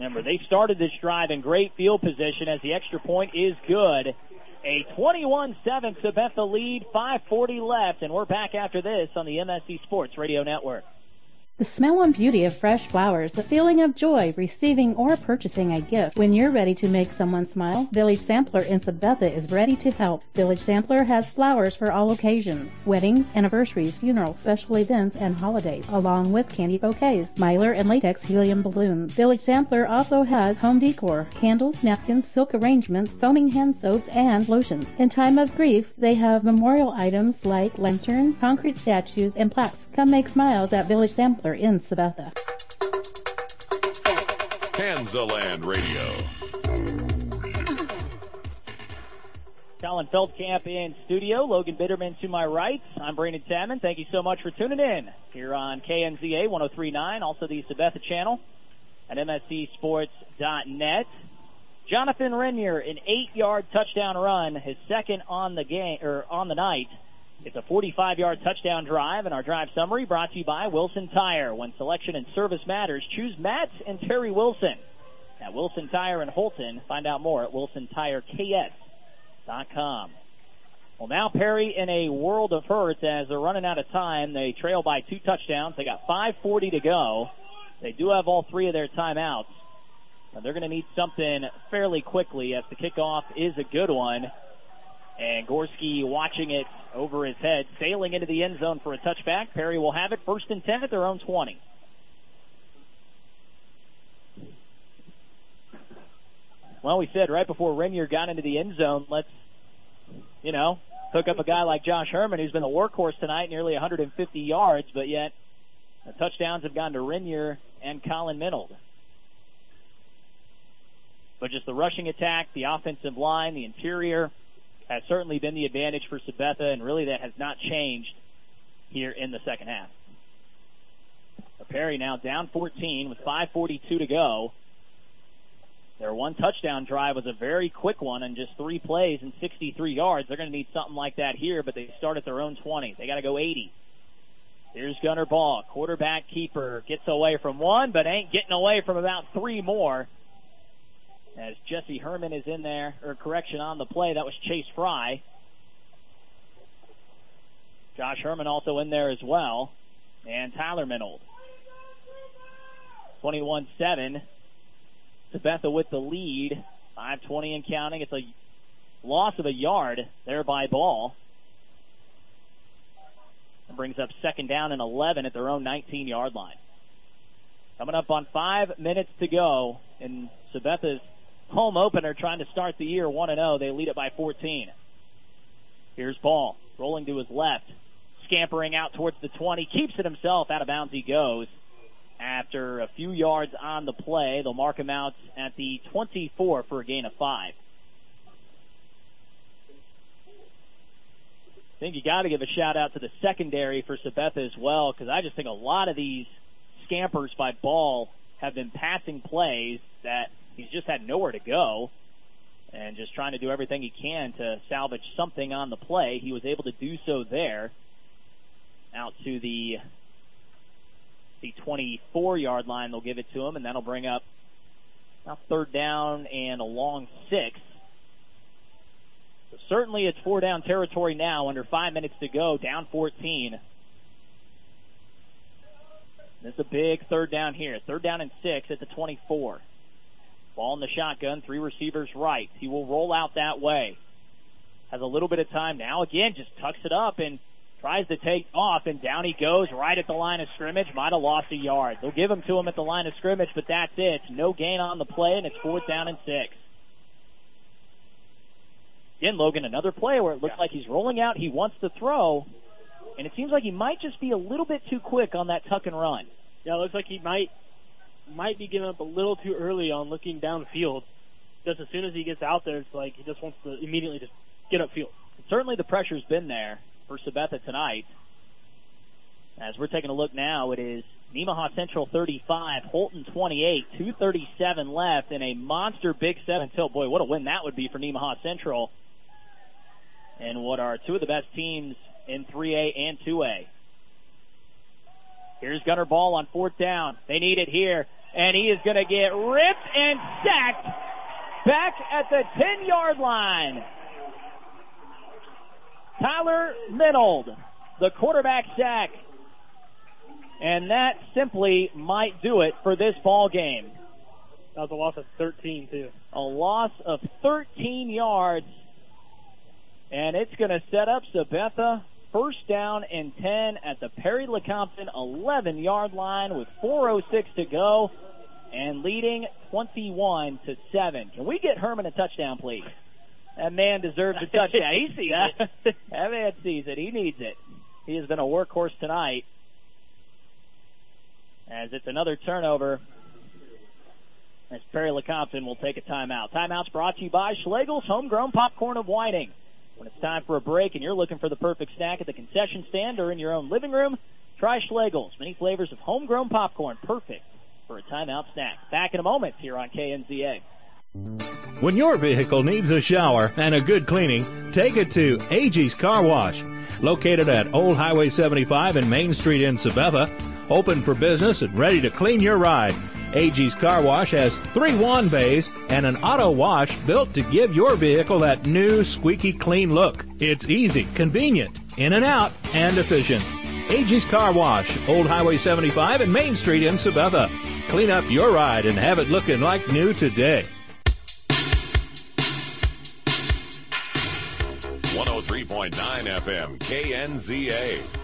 Remember, they started this drive in great field position as the extra point is good. A 21-7 Sabetha lead, 5:40 left, and we're back after this on the MSC Sports Radio Network. The smell and beauty of fresh flowers, the feeling of joy receiving or purchasing a gift. When you're ready to make someone smile, Village Sampler in Sabetha is ready to help. Village Sampler has flowers for all occasions: weddings, anniversaries, funerals, special events, and holidays, along with candy bouquets, mylar and latex helium balloons. Village Sampler also has home decor, candles, napkins, silk arrangements, foaming hand soaps, and lotions. In time of grief, they have memorial items like lanterns, concrete statues, and plaques. Come make smiles at Village Sampler in Sabetha. Kansaland Radio. Colin Feldkamp in studio. Logan Bitterman to my right. I'm Brandon Salmon. Thank you so much for tuning in here on KNZA 103.9, also the Sabetha channel at MSCSports.net. Jonathan Renier, an 8-yard touchdown run, his second on the game or on the night. It's a 45-yard touchdown drive, and our drive summary brought to you by Wilson Tire. When selection and service matters, choose Matt and Terry Wilson at Wilson Tire in Holton. Find out more at WilsonTireKS.com. Well, now Perry in a world of hurt as they're running out of time. They trail by 2 touchdowns. They got 5:40 to go. They do have all 3 of their timeouts. They're going to need something fairly quickly as the kickoff is a good one. And Gorski watching it over his head, sailing into the end zone for a touchback. Perry will have it 1st and 10 at their own 20. Well, we said right before Renier got into the end zone, let's, hook up a guy like Josh Herman, who's been a workhorse tonight, nearly 150 yards, but yet the touchdowns have gone to Renier and Colin Minold. But just the rushing attack, the offensive line, the interior has certainly been the advantage for Sabetha, and really that has not changed here in the second half. Perry now down 14 with 5:42 to go. Their one touchdown drive was a very quick one in just 3 plays and 63 yards. They're going to need something like that here, but they start at their own 20. They got to go 80. Here's Gunnar Ball, quarterback keeper, gets away from 1, but ain't getting away from about 3 more. As Jesse Herman is in there, on the play, that was Chase Fry. Josh Herman also in there as well, and Tyler Minold. 21-7. Sabetha with the lead, 5:20 and counting. It's a loss of a yard there by Ball. That brings up 2nd down and 11 at their own 19-yard line. Coming up on 5 minutes to go in Sabetha's home opener, trying to start the year 1-0. They lead it by 14. Here's Ball, rolling to his left, scampering out towards the 20, keeps it himself, out of bounds he goes. After a few yards on the play, they'll mark him out at the 24 for a gain of 5. I think you got to give a shout-out to the secondary for Sabetha as well, because I just think a lot of these scampers by Ball have been passing plays that he's just had nowhere to go, and just trying to do everything he can to salvage something on the play. He was able to do so there. Out to the 24-yard line, they'll give it to him, and that'll bring up about 3rd down and a long 6. So certainly it's 4-down territory now, under 5 minutes to go, down 14. This is a big 3rd down here. 3rd down and 6 at the 24. Ball in the shotgun, 3 receivers right. He will roll out that way. Has a little bit of time now. Again, just tucks it up and tries to take off, and down he goes right at the line of scrimmage. Might have lost a yard. They'll give him to him at the line of scrimmage, but that's it. No gain on the play, and it's 4th down and 6. Again, Logan, another play where it looks like he's rolling out. He wants to throw, and it seems like he might just be a little bit too quick on that tuck and run. Yeah, it looks like he might be giving up a little too early on looking downfield. Just as soon as he gets out there, it's like he just wants to immediately just get upfield. Certainly the pressure's been there for Sabetha tonight. As we're taking a look now, it is Nemaha Central 35, Holton 28, 2:37 left, and a monster Big 7 tilt. Boy, what a win that would be for Nemaha Central, and what are 2 of the best teams in 3A and 2A. Here's Gunnar Ball on 4th down. They need it here. and he is going to get ripped and sacked back at the 10-yard line. Tyler Minold, the quarterback sack. And that simply might do it for this ball game. That was a loss of 13, too. A loss of 13 yards. And it's going to set up Sabetha first down and 10 at the Perry Lecompton 11-yard line with 4:06 to go and leading 21-7. Can we get Herman a touchdown, please? That man deserves a touchdown. He sees it. That man sees it. He needs it. He has been a workhorse tonight. As it's another turnover, as Perry Lecompton will take a timeout. Timeout's brought to you by Schlegel's Homegrown Popcorn of Whiting. When it's time for a break and you're looking for the perfect snack at the concession stand or in your own living room, try Schlegel's. Many flavors of homegrown popcorn, perfect for a timeout snack. Back in a moment here on KNZA. When your vehicle needs a shower and a good cleaning, take it to Agie's Car Wash. Located at Old Highway 75 and Main Street in Sabetha. Open for business and ready to clean your ride. Agie's Car Wash has 3 wand bays and an auto wash built to give your vehicle that new squeaky clean look. It's easy, convenient, in and out, and efficient. Agie's Car Wash, Old Highway 75 and Main Street in Sabetha. Clean up your ride and have it looking like new today. 103.9 FM, KNZA.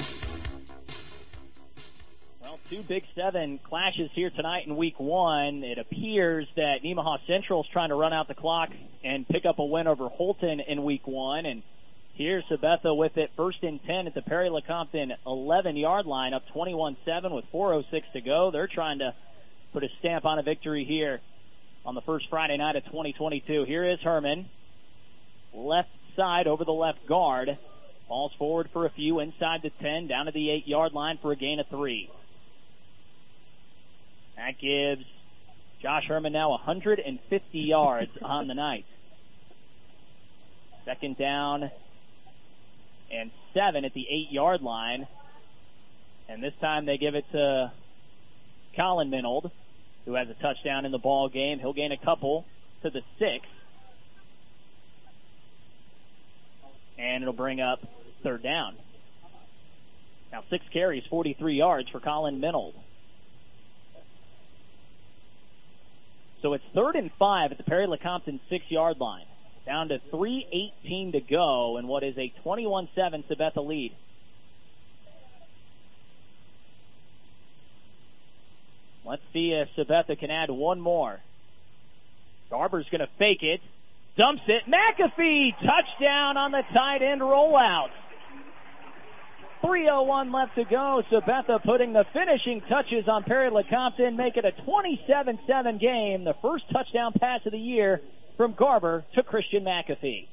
Well, 2 Big 7 clashes here tonight in Week 1. It appears that Nemaha Central is trying to run out the clock and pick up a win over Holton in Week 1. And here's Sabetha with it, first and 10 at the Perry Lecompton 11-yard line, up 21-7 with 4:06 to go. They're trying to put a stamp on a victory here on the first Friday night of 2022. Here is Herman, left side over the left guard. Falls forward for a few, inside the 10, down to the 8-yard line for a gain of 3. That gives Josh Herman now 150 yards on the night. Second down and 7 at the 8-yard line. And this time they give it to Colin Minold, who has a touchdown in the ball game. He'll gain a couple to the 6. And it'll bring up third down. Now 6 carries, 43 yards for Colin Minold. So it's 3rd and 5 at the Perry Lecompton 6-yard line. Down to 3:18 to go in what is a 21-7 Sabetha lead. Let's see if Sabetha can add one more. Garber's going to fake it. Dumps it. McAfee, touchdown on the tight end rollout. 3:01 left to go. Sabetha putting the finishing touches on Perry Lecompton, make it a 27-7 game. The first touchdown pass of the year from Garber to Christian McAfee.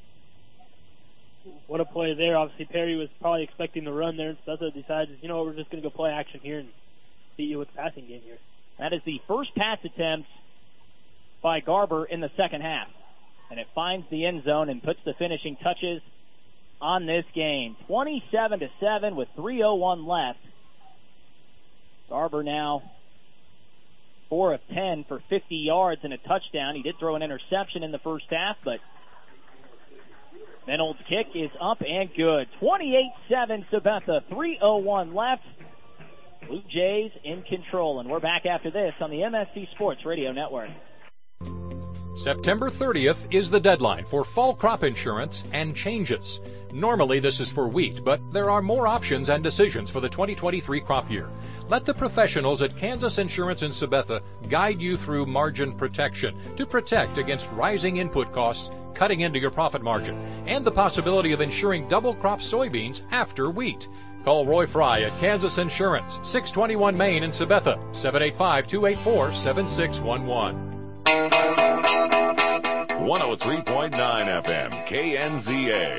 What a play there. Obviously, Perry was probably expecting the run there. Sabetha decides, you know what, we're just going to go play action here and beat you with the passing game here. That is the first pass attempt by Garber in the second half. And it finds the end zone and puts the finishing touches on this game. 27-7 with 3:01 left. Garber now 4 of 10 for 50 yards and a touchdown. He did throw an interception in the first half, but Minold's kick is up and good. 28-7 Sabetha, 3:01 left. Blue Jays in control, and we're back after this on the MSC Sports Radio Network. September 30th is the deadline for fall crop insurance and changes. Normally this is for wheat, but there are more options and decisions for the 2023 crop year. Let the professionals at Kansas Insurance in Sabetha guide you through margin protection to protect against rising input costs, cutting into your profit margin, and the possibility of insuring double crop soybeans after wheat. Call Roy Fry at Kansas Insurance, 621 Main in Sabetha, 785-284-7611. 103.9 FM, KNZA.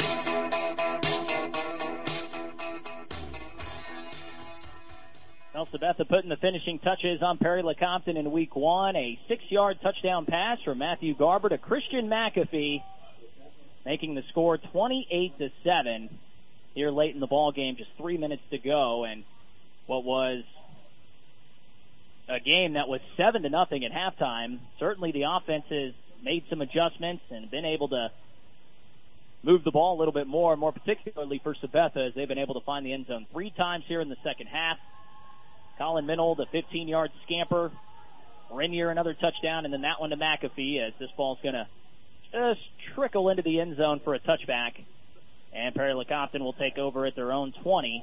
Well, Sabetha putting the finishing touches on Perry Lecompton in Week 1. A 6-yard touchdown pass from Matthew Garber to Christian McAfee, making the score 28-7 here late in the ball game. Just 3 minutes to go, and what was a game that was 7-0 at halftime. Certainly the offense has made some adjustments and been able to move the ball a little bit more particularly for Sabetha, as they've been able to find the end zone 3 times here in the second half. Colin Minold, a 15-yard scamper. Renier, another touchdown, and then that one to McAfee, as this ball's going to just trickle into the end zone for a touchback. And Perry Lecompton will take over at their own 20.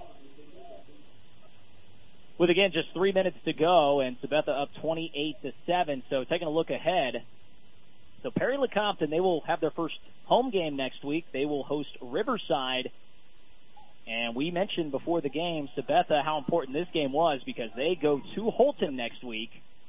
With, again, just 3 minutes to go, and Sabetha up 28-7. So taking a look ahead, so Perry Lecompton, they will have their first home game next week. They will host Riverside. And we mentioned before the game, Sabetha, how important this game was because they go to Holton next week.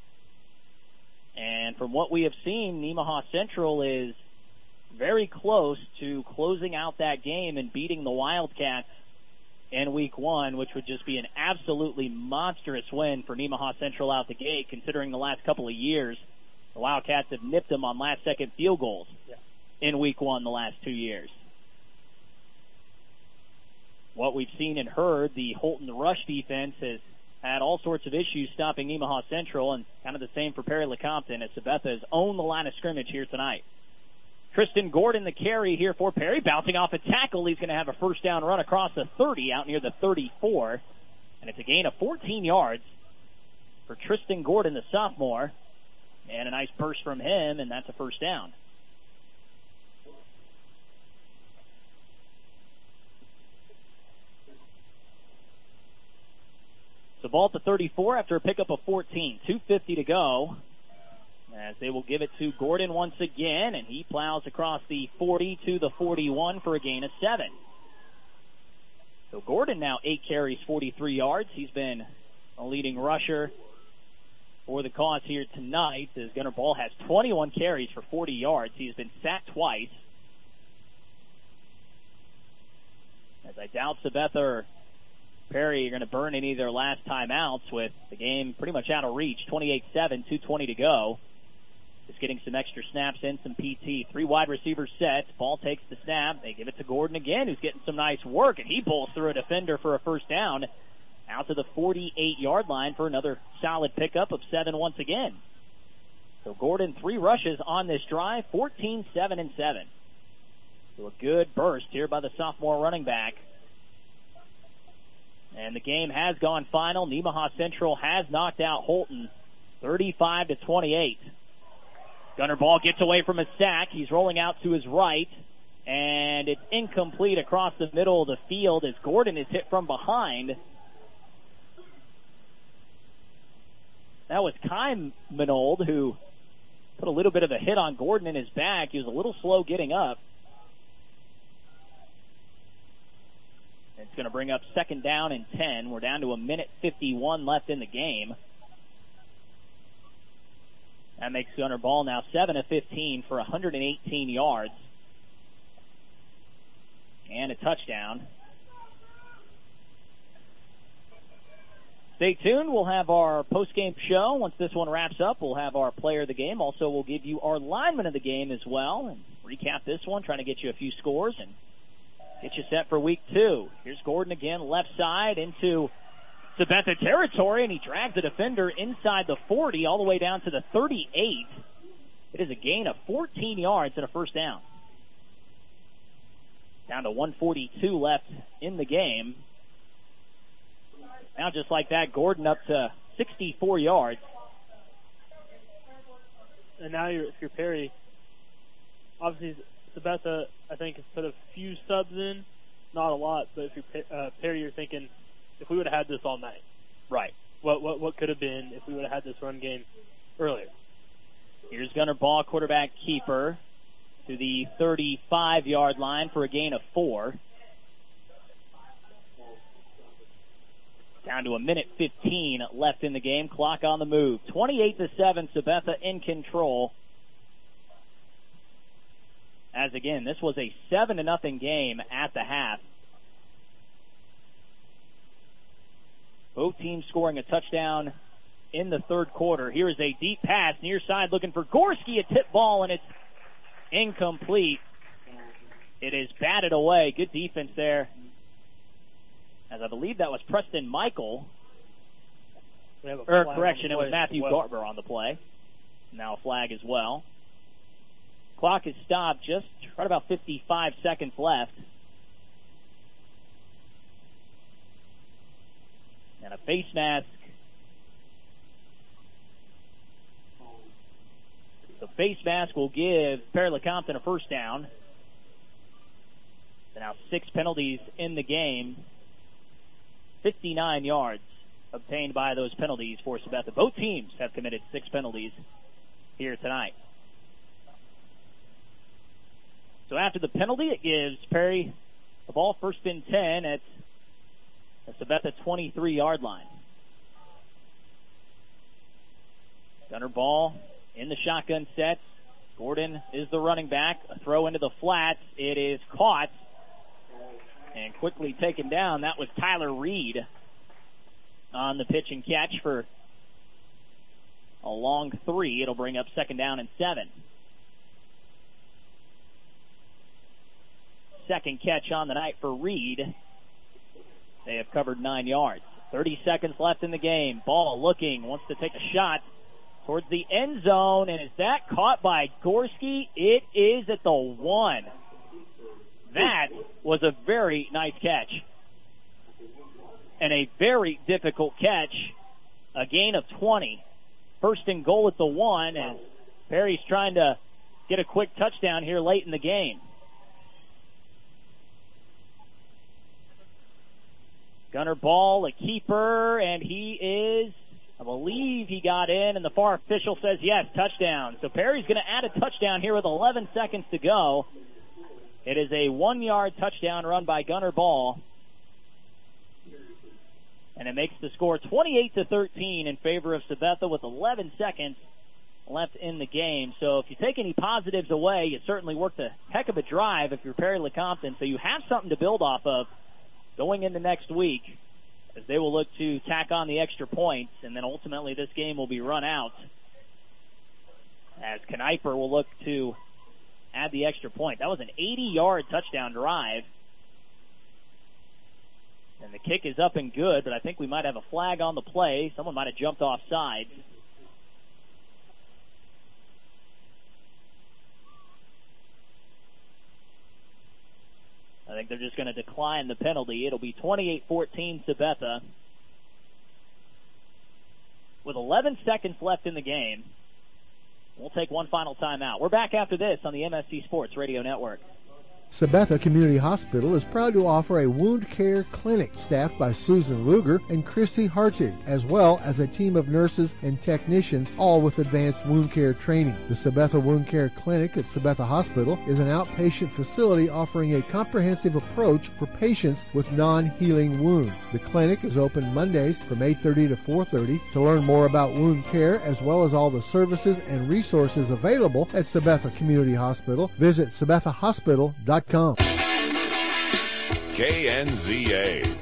And from what we have seen, Nemaha Central is very close to closing out that game and beating the Wildcats in week 1, which would just be an absolutely monstrous win for Nemaha Central out the gate, considering the last couple of years the Wildcats have nipped them on last-second field goals in week 1 the last 2 years. What we've seen and heard, the Holton rush defense has had all sorts of issues stopping Nemaha Central, and kind of the same for Perry Lecompton, as Sabetha has owned the line of scrimmage here tonight. Tristan Gordon, the carry here for Perry, bouncing off a tackle. He's going to have a first down run across the 30 out near the 34. And it's a gain of 14 yards for Tristan Gordon, the sophomore. And a nice burst from him, and that's a first down. So ball at the 34 after a pickup of 14. 2:50 to go, as they will give it to Gordon once again, and he plows across the 40 to the 41 for a gain of 7. So Gordon now 8 carries, 43 yards. He's been a leading rusher for the cause here tonight, as Gunnar Ball has 21 carries for 40 yards. He's been sacked twice. As I doubt Sabetha or Perry are going to burn any of their last timeouts with the game pretty much out of reach. 28-7, 2:20 to go. Just getting some extra snaps in, some PT. 3 wide receivers set. Ball takes the snap. They give it to Gordon again, who's getting some nice work, and he bowls through a defender for a first down out to the 48-yard line for another solid pickup of 7 once again. So Gordon, 3 rushes on this drive, 14, 7, and 7. So a good burst here by the sophomore running back. And the game has gone final. Nemaha Central has knocked out Holton 35-28. Gunnar Ball gets away from a sack. He's rolling out to his right, and it's incomplete across the middle of the field as Gordon is hit from behind. That was Kai Minold, who put a little bit of a hit on Gordon in his back. He was a little slow getting up. It's going to bring up second down and 10. We're down to 1:51 left in the game. That makes Gunnar Ball now 7 of 15 for 118 yards and a touchdown. Stay tuned. We'll have our post-game show. Once this one wraps up, we'll have our player of the game. Also, we'll give you our lineman of the game as well and recap this one, trying to get you a few scores and get you set for week 2. Here's Gordon again, left side into Sabetha territory, and he drags the defender inside the 40 all the way down to the 38. It is a gain of 14 yards and a first down. Down to 1:42 left in the game. Now just like that, Gordon up to 64 yards. And now if you're Perry, obviously Sabetha, I think, has put a few subs in, not a lot, but if you're Perry, you're thinking, if we would have had this all night, right? What could have been if we would have had this run game earlier? Here's Gunnar Ball, quarterback keeper, to the 35-yard line for a gain of 4. Down to 1:15 left in the game. Clock on the move. 28-7. Sabetha in control. As again, this was a 7-0 game at the half. Both teams scoring a touchdown in the third quarter. Here is a deep pass near side looking for Gorski, a tip ball, and it's incomplete. It is batted away. Good defense there, as I believe that was Preston Michael Correction, it was Matthew Garber on the play. Now a flag as well. Clock is stopped, just right about 55 seconds left. And a face mask. The face mask will give Perry Lecompton a first down. So now 6 penalties in the game. 59 yards obtained by those penalties for Sabetha. Both teams have committed 6 penalties here tonight. So after the penalty, it gives Perry the ball first and 10 at the Sabetha 23-yard line. Gunner ball in the shotgun set. Gordon is the running back. A throw into the flats. It is caught and quickly taken down. That was Tyler Reed on the pitch and catch for a long 3. It'll bring up second down and 7. Second catch on the night for Reed. They have covered 9 yards. 30 seconds left in the game. Ball looking, wants to take a shot towards the end zone, and is that caught by Gorski? It is at the 1. That was a very nice catch. And a very difficult catch. A gain of 20. First and goal at the 1, and Perry's trying to get a quick touchdown here late in the game. Gunner ball, a keeper, and he is, I believe he got in, and the far official says yes, touchdown. So Perry's going to add a touchdown here with 11 seconds to go. It is a 1-yard touchdown run by Gunner Ball. And it makes the score 28-13 in favor of Sabetha with 11 seconds left in the game. So if you take any positives away, you certainly worked a heck of a drive if you're Perry Lecompton. So you have something to build off of going into next week, as they will look to tack on the extra points, and then ultimately this game will be run out as Kniper will look to add the extra point. That was an 80-yard touchdown drive, and the kick is up and good, but I think we might have a flag on the play. Someone might have jumped off sides. I think they're just going to decline the penalty. It'll be 28-14 Sabetha. With 11 seconds left in the game, we'll take one final timeout. We're back after this on the MSC Sports Radio Network. Sabetha Community Hospital is proud to offer a wound care clinic staffed by Susan Luger and Christy Hartig, as well as a team of nurses and technicians, all with advanced wound care training. The Sabetha Wound Care Clinic at Sabetha Hospital is an outpatient facility offering a comprehensive approach for patients with non-healing wounds. The clinic is open Mondays from 8:30 to 4:30. To learn more about wound care, as well as all the services and resources available at Sabetha Community Hospital, visit SabethaHospital.com. KNZA.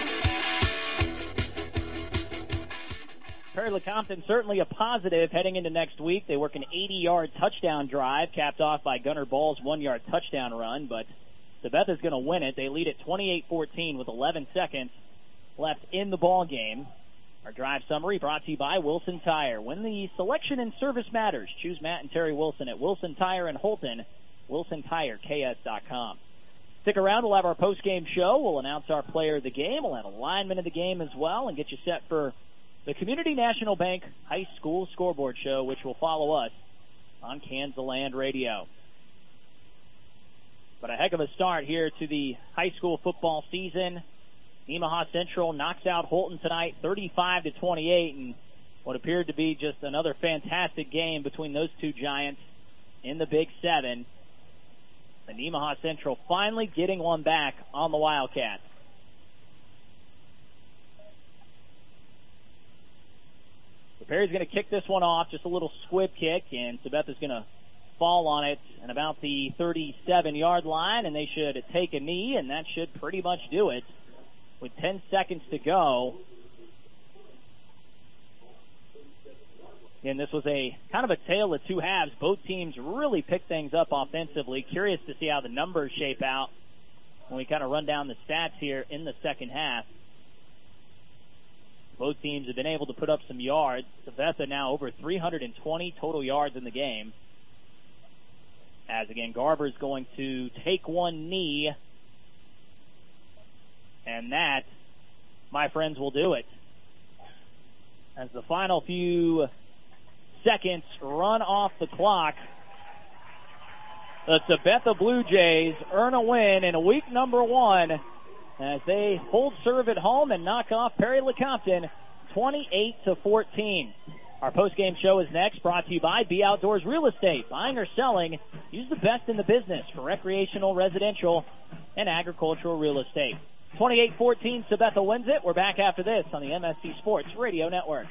Perry Lecompton certainly a positive heading into next week. They work an 80-yard touchdown drive, capped off by Gunner Ball's 1-yard touchdown run, but Sabetha's going to win it. They lead at 28-14 with 11 seconds left in the ball game. Our drive summary brought to you by Wilson Tire. When the selection and service matters, choose Matt and Terry Wilson at Wilson Tire in Holton. WilsonTireKS.com. Stick around. We'll have our post-game show. We'll announce our player of the game. We'll have a lineman of the game as well and get you set for the Community National Bank High School Scoreboard Show, which will follow us on Kansas Radio. But a heck of a start here to the high school football season. Nemaha Central knocks out Holton tonight 35-28, and what appeared to be just another fantastic game between those two giants in the Big Seven. And Nemaha Central finally getting one back on the Wildcats. So Perry's going to kick this one off, just a little squib kick, and Sabetha's going to fall on it at about the 37-yard line, and they should take a knee, and that should pretty much do it. With 10 seconds to go. And this was a kind of a tale of two halves. Both teams really picked things up offensively. Curious to see how the numbers shape out when we kind of run down the stats here in the second half. Both teams have been able to put up some yards. Sabetha now over 320 total yards in the game. As again, Garber's going to take one knee. And that, my friends, will do it. As the final few seconds run off the clock, the Sabetha Blue Jays earn a win in week number 1 as they hold serve at home and knock off Perry Lecompton 28-14. Our post-game show is next, brought to you by B Outdoors Real Estate. Buying or selling, use the best in the business for recreational, residential, and agricultural real estate. 28-14, Sabetha wins it. We're back after this on the MSC Sports Radio Network.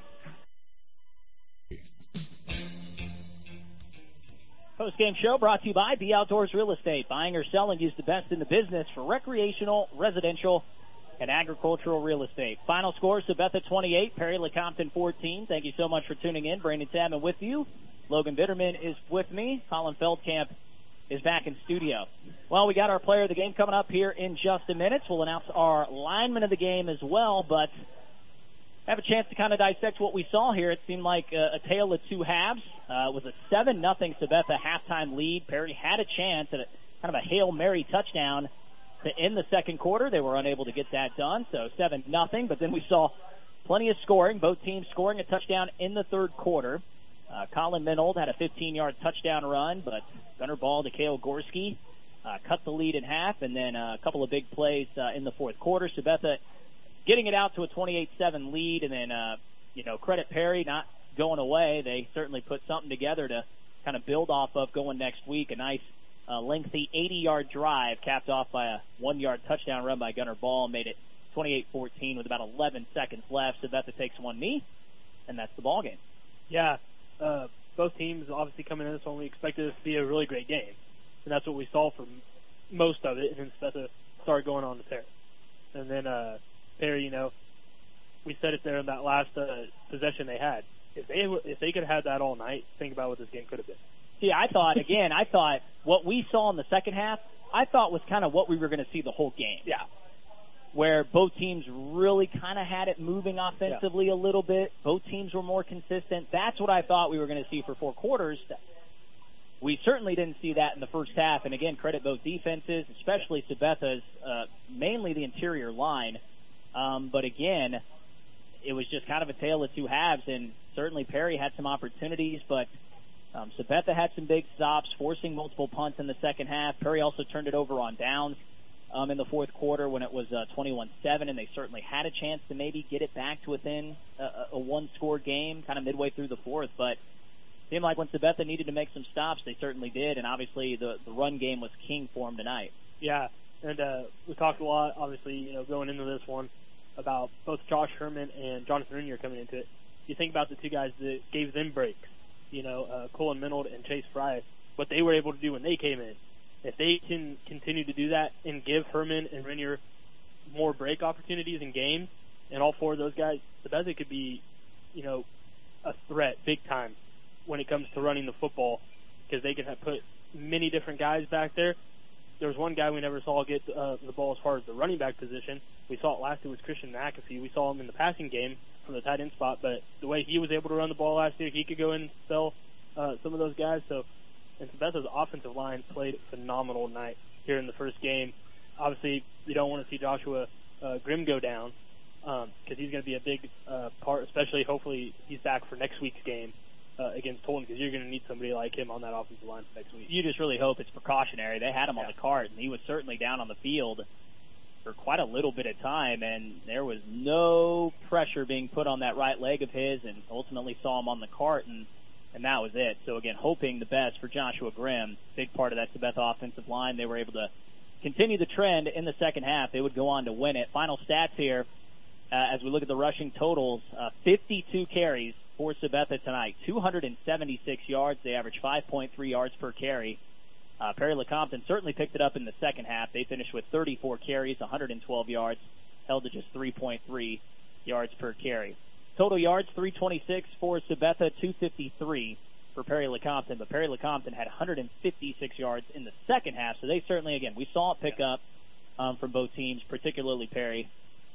Post-game show brought to you by B Outdoors Real Estate. Buying or selling, use the best in the business for recreational, residential, and agricultural real estate. Final score, Sabetha 28, Perry Lecompton 14. Thank you so much for tuning in. Brandon Chapman with you. Logan Bitterman is with me. Colin Feldkamp is back in studio. Well, we got our player of the game coming up here in just a minute. We'll announce our lineman of the game as well, but have a chance to kind of dissect what we saw here. It seemed like a tale of two halves. It was a 7-0 Sabetha halftime lead. Perry had a chance at kind of a Hail Mary touchdown to end the second quarter. They were unable to get that done, so 7-0. But then we saw plenty of scoring, both teams scoring a touchdown in the third quarter. Colin Minold had a 15-yard touchdown run, but Gunnar Ball to Cale Gorski cut the lead in half, and then a couple of big plays in the fourth quarter. Sabetha getting it out to a 28-7 lead, and then, credit Perry not going away. They certainly put something together to kind of build off of going next week. A nice lengthy 80-yard drive capped off by a 1-yard touchdown run by Gunnar Ball, made it 28-14 with about 11 seconds left. Sabetha takes one knee, and that's the ball game. Yeah, both teams obviously coming in this one, we expected this to be a really great game, and that's what we saw from most of it, and then Sabetha started going on the tear. And then Perry, we said it there in that last possession they had. If they could have had that all night, think about what this game could have been. See, I thought what we saw in the second half, I thought was kind of what we were going to see the whole game. Yeah. Where both teams really kind of had it moving offensively a little bit. Both teams were more consistent. That's what I thought we were going to see for 4 quarters. We certainly didn't see that in the first half. And, again, credit both defenses, especially Sabetha's, mainly the interior line. But, again, it was just kind of a tale of two halves. And certainly Perry had some opportunities, but Sabetha had some big stops, forcing multiple punts in the second half. Perry also turned it over on downs in the fourth quarter when it was 21-7, and they certainly had a chance to maybe get it back to within a one-score game kind of midway through the fourth. But it seemed like when Sabetha needed to make some stops, they certainly did, and obviously the run game was king for them tonight. Yeah, and we talked a lot, obviously, going into this one about both Josh Herman and Jonathan Renier coming into it. You think about the two guys that gave them breaks, Colin Minold and Chase Fry, what they were able to do when they came in. If they can continue to do that and give Herman and Renier more break opportunities in games, and all 4 of those guys, Sabetha could be, a threat big time when it comes to running the football, because they can put many different guys back there. There was one guy we never saw get the ball as far as the running back position. We saw it last year was Christian McAfee. We saw him in the passing game from the tight end spot, but the way he was able to run the ball last year, he could go in and spell some of those guys. And Sabetha's offensive line played phenomenal tonight here in the first game. Obviously, we don't want to see Joshua Grimm go down because he's going to be a big part, especially hopefully he's back for next week's game against Tolton, because you're going to need somebody like him on that offensive line for next week. You just really hope it's precautionary. They had him on the cart, and he was certainly down on the field for quite a little bit of time, and there was no pressure being put on that right leg of his, and ultimately saw him on the cart, and that was it. So, again, hoping the best for Joshua Grimm, big part of that Sabetha offensive line. They were able to continue the trend in the second half. They would go on to win it. Final stats here as we look at the rushing totals. 52 carries for Sabetha tonight, 276 yards. They averaged 5.3 yards per carry. Perry Lecompton certainly picked it up in the second half. They finished with 34 carries, 112 yards, held to just 3.3 yards per carry. Total yards, 326 for Sabetha, 253 for Perry Lecompton. But Perry Lecompton had 156 yards in the second half. So they certainly, again, we saw it pick up from both teams, particularly Perry.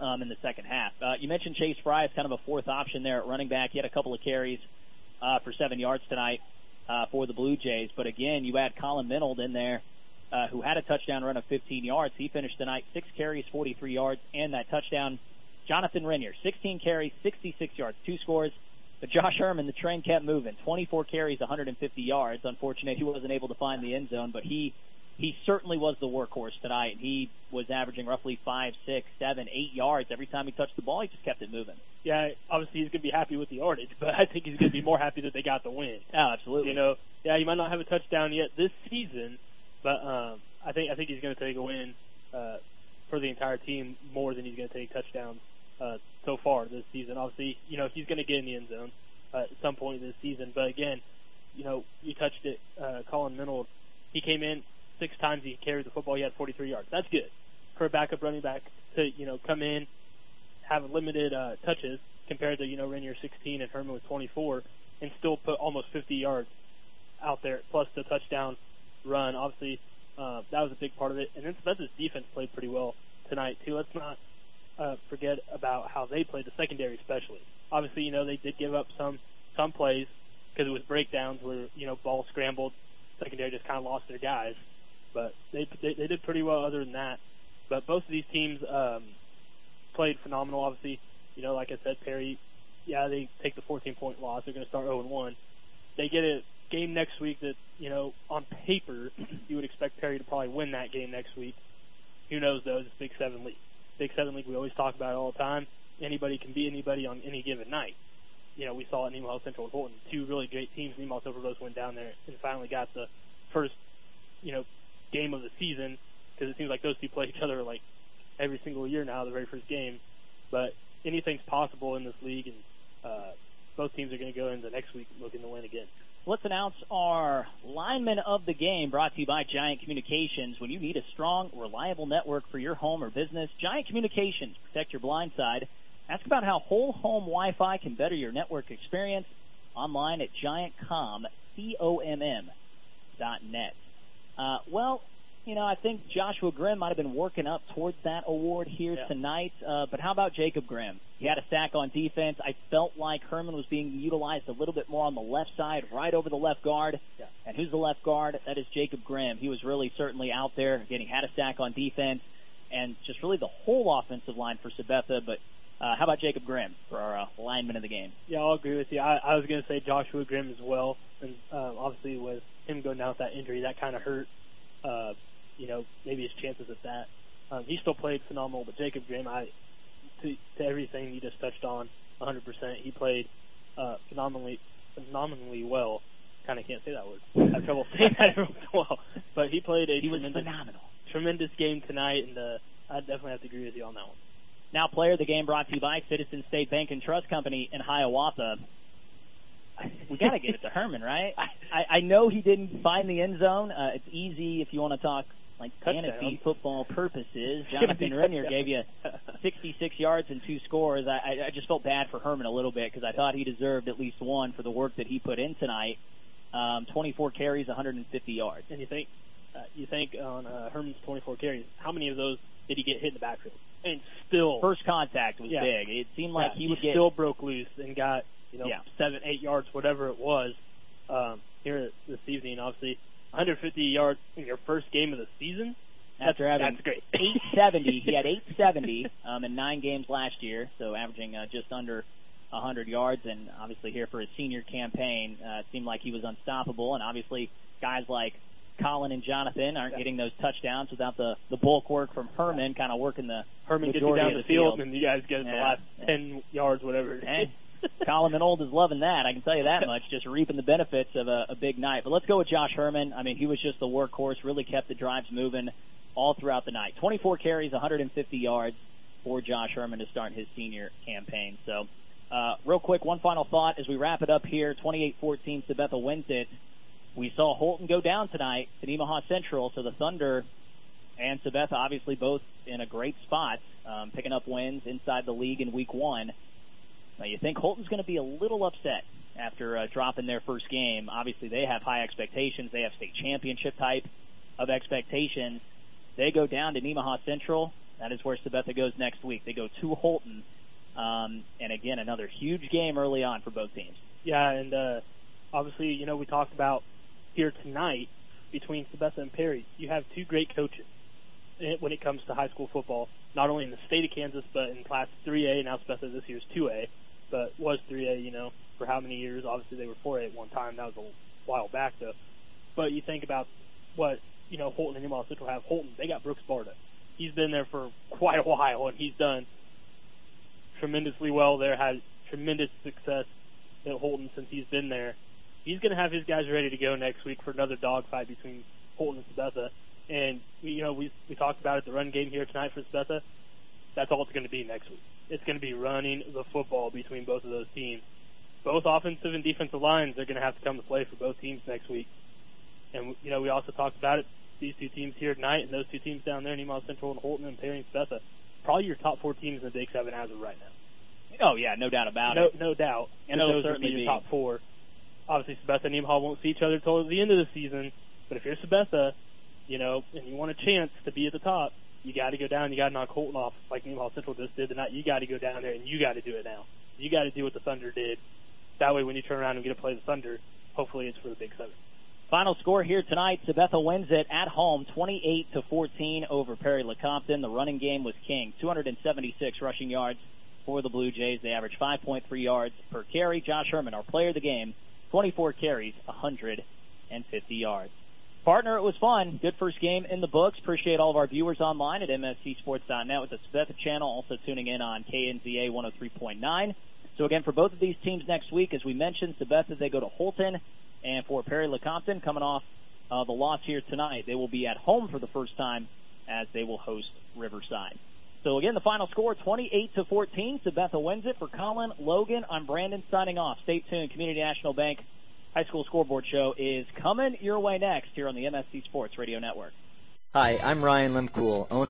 in the second half. You mentioned Chase Fry as kind of a fourth option there at running back. He had a couple of carries for 7 yards tonight for the Blue Jays. But, again, you add Colin Minold in there, who had a touchdown run of 15 yards. He finished tonight 6 carries, 43 yards, and that touchdown. Jonathan Renier, 16 carries, 66 yards, 2 scores. But Josh Herman, the train kept moving. 24 carries, 150 yards. Unfortunately, he wasn't able to find the end zone, but he certainly was the workhorse tonight. He was averaging roughly 5, 6, 7, 8 yards every time he touched the ball. He just kept it moving. Yeah, obviously he's going to be happy with the yardage, but I think he's going to be more happy that they got the win. Oh, absolutely. You know, yeah, he might not have a touchdown yet this season, but I think he's going to take a win for the entire team more than he's going to take touchdowns so far this season. Obviously, you know, he's going to get in the end zone at some point this season. But again, you know, you touched it, Colin Minold. He came in 6 times. He carried the football. He had 43 yards. That's good for a backup running back to, you know, come in, have limited touches compared to, you know, Renier 16 and Herman with 24, and still put almost 50 yards out there, plus the touchdown run. Obviously, that was a big part of it. And then Sabetha's defense played pretty well tonight, too. Let's not forget about how they played, the secondary especially. Obviously, you know, they did give up some plays because it was breakdowns where, you know, ball scrambled, secondary just kind of lost their guys. But they did pretty well other than that. But both of these teams played phenomenal. Obviously, you know, like I said, Perry, yeah, they take the 14-point loss. They're going to start 0-1. They get a game next week that, you know, on paper, you would expect Perry to probably win that game next week. Who knows, though? It's a Big 7 league. Big 7 league, we always talk about it all the time. Anybody can beat anybody on any given night. You know, we saw it in Nemaha Central and Holton. 2 really great teams. Nemaha Central both went down there and finally got the first, you know, game of the season, because it seems like those two play each other like every single year now, the very first game. But anything's possible in this league, and both teams are going to go into next week looking to win again. Let's announce our lineman of the game, brought to you by Giant Communications. When you need a strong, reliable network for your home or business, Giant Communications, protect your blind side. Ask about how whole home Wi-Fi can better your network experience online at giantcomm.net. Well, you know, I think Joshua Grimm might have been working up towards that award here tonight. But how about Jacob Grimm? He had a sack on defense. I felt like Herman was being utilized a little bit more on the left side, right over the left guard. Yeah. And who's the left guard? That is Jacob Grimm. He was really certainly out there. Again, he had a sack on defense, and just really the whole offensive line for Sabetha. But how about Jacob Grimm for our lineman of the game? Yeah, I'll agree with you. I was going to say Joshua Grimm as well. And obviously with him going down with that injury, that kind of hurt, you know, maybe his chances at that. He still played phenomenal, but Jacob Grimm, to everything you just touched on, 100%. He played phenomenally well. Kind of can't say that word. I have trouble saying that every once in a while. But he played a tremendous game tonight, and I definitely have to agree with you on that one. Now, player of the game brought to you by Citizen State Bank and Trust Company in Hiawatha. We got to give it to Herman, right? I know he didn't find the end zone. It's easy if you want to talk like fantasy football purposes. Jonathan Renier gave you 66 yards and 2 scores. I just felt bad for Herman a little bit because I thought he deserved at least one for the work that he put in tonight. 24 carries, 150 yards. And you think on Herman's 24 carries, how many of those did he get hit in the backfield? And still, first contact was big. It seemed like he still broke loose and got 7, 8 yards, whatever it was, here this evening. Obviously, 150 yards in your first game of the season. That's great. 870. He had 870 in 9 games last year, so averaging just under 100 yards. And obviously here for his senior campaign, it seemed like he was unstoppable. And obviously guys like Colin and Jonathan aren't getting those touchdowns without the bulk work from Herman, kind of working the Herman gets you down the field, and you guys get the last 10 yards, whatever it is. Colin Minold is loving that. I can tell you that much, just reaping the benefits of a big night. But let's go with Josh Herman. I mean, he was just the workhorse, really kept the drives moving all throughout the night. 24 carries, 150 yards for Josh Herman to start his senior campaign. So, real quick, one final thought as we wrap it up here. 28-14, Sabetha wins it. We saw Holton go down tonight to Nemaha Central, so the Thunder and Sabetha obviously both in a great spot, picking up wins inside the league in Week 1. Now, you think Holton's going to be a little upset after dropping their first game. Obviously, they have high expectations. They have state championship type of expectations. They go down to Nemaha Central. That is where Sabetha goes next week. They go to Holton. And again, another huge game early on for both teams. Yeah, and obviously, we talked about here tonight between Sabetha and Perry. You have two great coaches when it comes to high school football, not only in the state of Kansas, but in Class 3A. Now Sabetha this year's 2A, but was 3A, for how many years? Obviously, they were 4A at one time. That was a while back, though. But you think about what, Holton and New Central have. Holton, they got Brooks Barta. He's been there for quite a while, and he's done tremendously well there, had tremendous success at Holton since he's been there. He's going to have his guys ready to go next week for another dogfight between Holton and Sabetha. And, we talked about it, the run game here tonight for Sabetha. That's all it's going to be next week. It's going to be running the football between both of those teams. Both offensive and defensive lines are going to have to come to play for both teams next week. And, we also talked about it, these two teams here tonight and those two teams down there, Nemaha Central and Holton and Perry and Sabetha, probably your top four teams in the Big 7 as of right now. Oh, yeah, no doubt about it. No doubt. And those certainly will be your top four. Obviously, Sabetha and Nemaha won't see each other until the end of the season. But if you're Sabetha, and you want a chance to be at the top, you got to go down. You got to knock Holton off like Nemaha Central just did tonight. You got to go down there, and you got to do it now. You got to do what the Thunder did. That way, when you turn around and get to play the Thunder, hopefully it's for the Big 7. Final score here tonight, Sabetha wins it at home 28-14 over Perry Lecompton. The running game was king, 276 rushing yards for the Blue Jays. They averaged 5.3 yards per carry. Josh Herman, our player of the game, 24 carries, 150 yards. Partner, it was fun. Good first game in the books. Appreciate all of our viewers online at mscsports.net with the Sabetha channel, also tuning in on KNZA 103.9. So again, for both of these teams next week, as we mentioned, Sabetha, they go to Holton. And for Perry Lecompton, coming off the loss here tonight, they will be at home for the first time as they will host Riverside. So again, the final score, 28-14. Sabetha wins it. For Colin, Logan, I'm Brandon signing off. Stay tuned. Community National Bank High School Scoreboard Show is coming your way next here on the MSC Sports Radio Network. Hi, I'm Ryan Lemcool, owner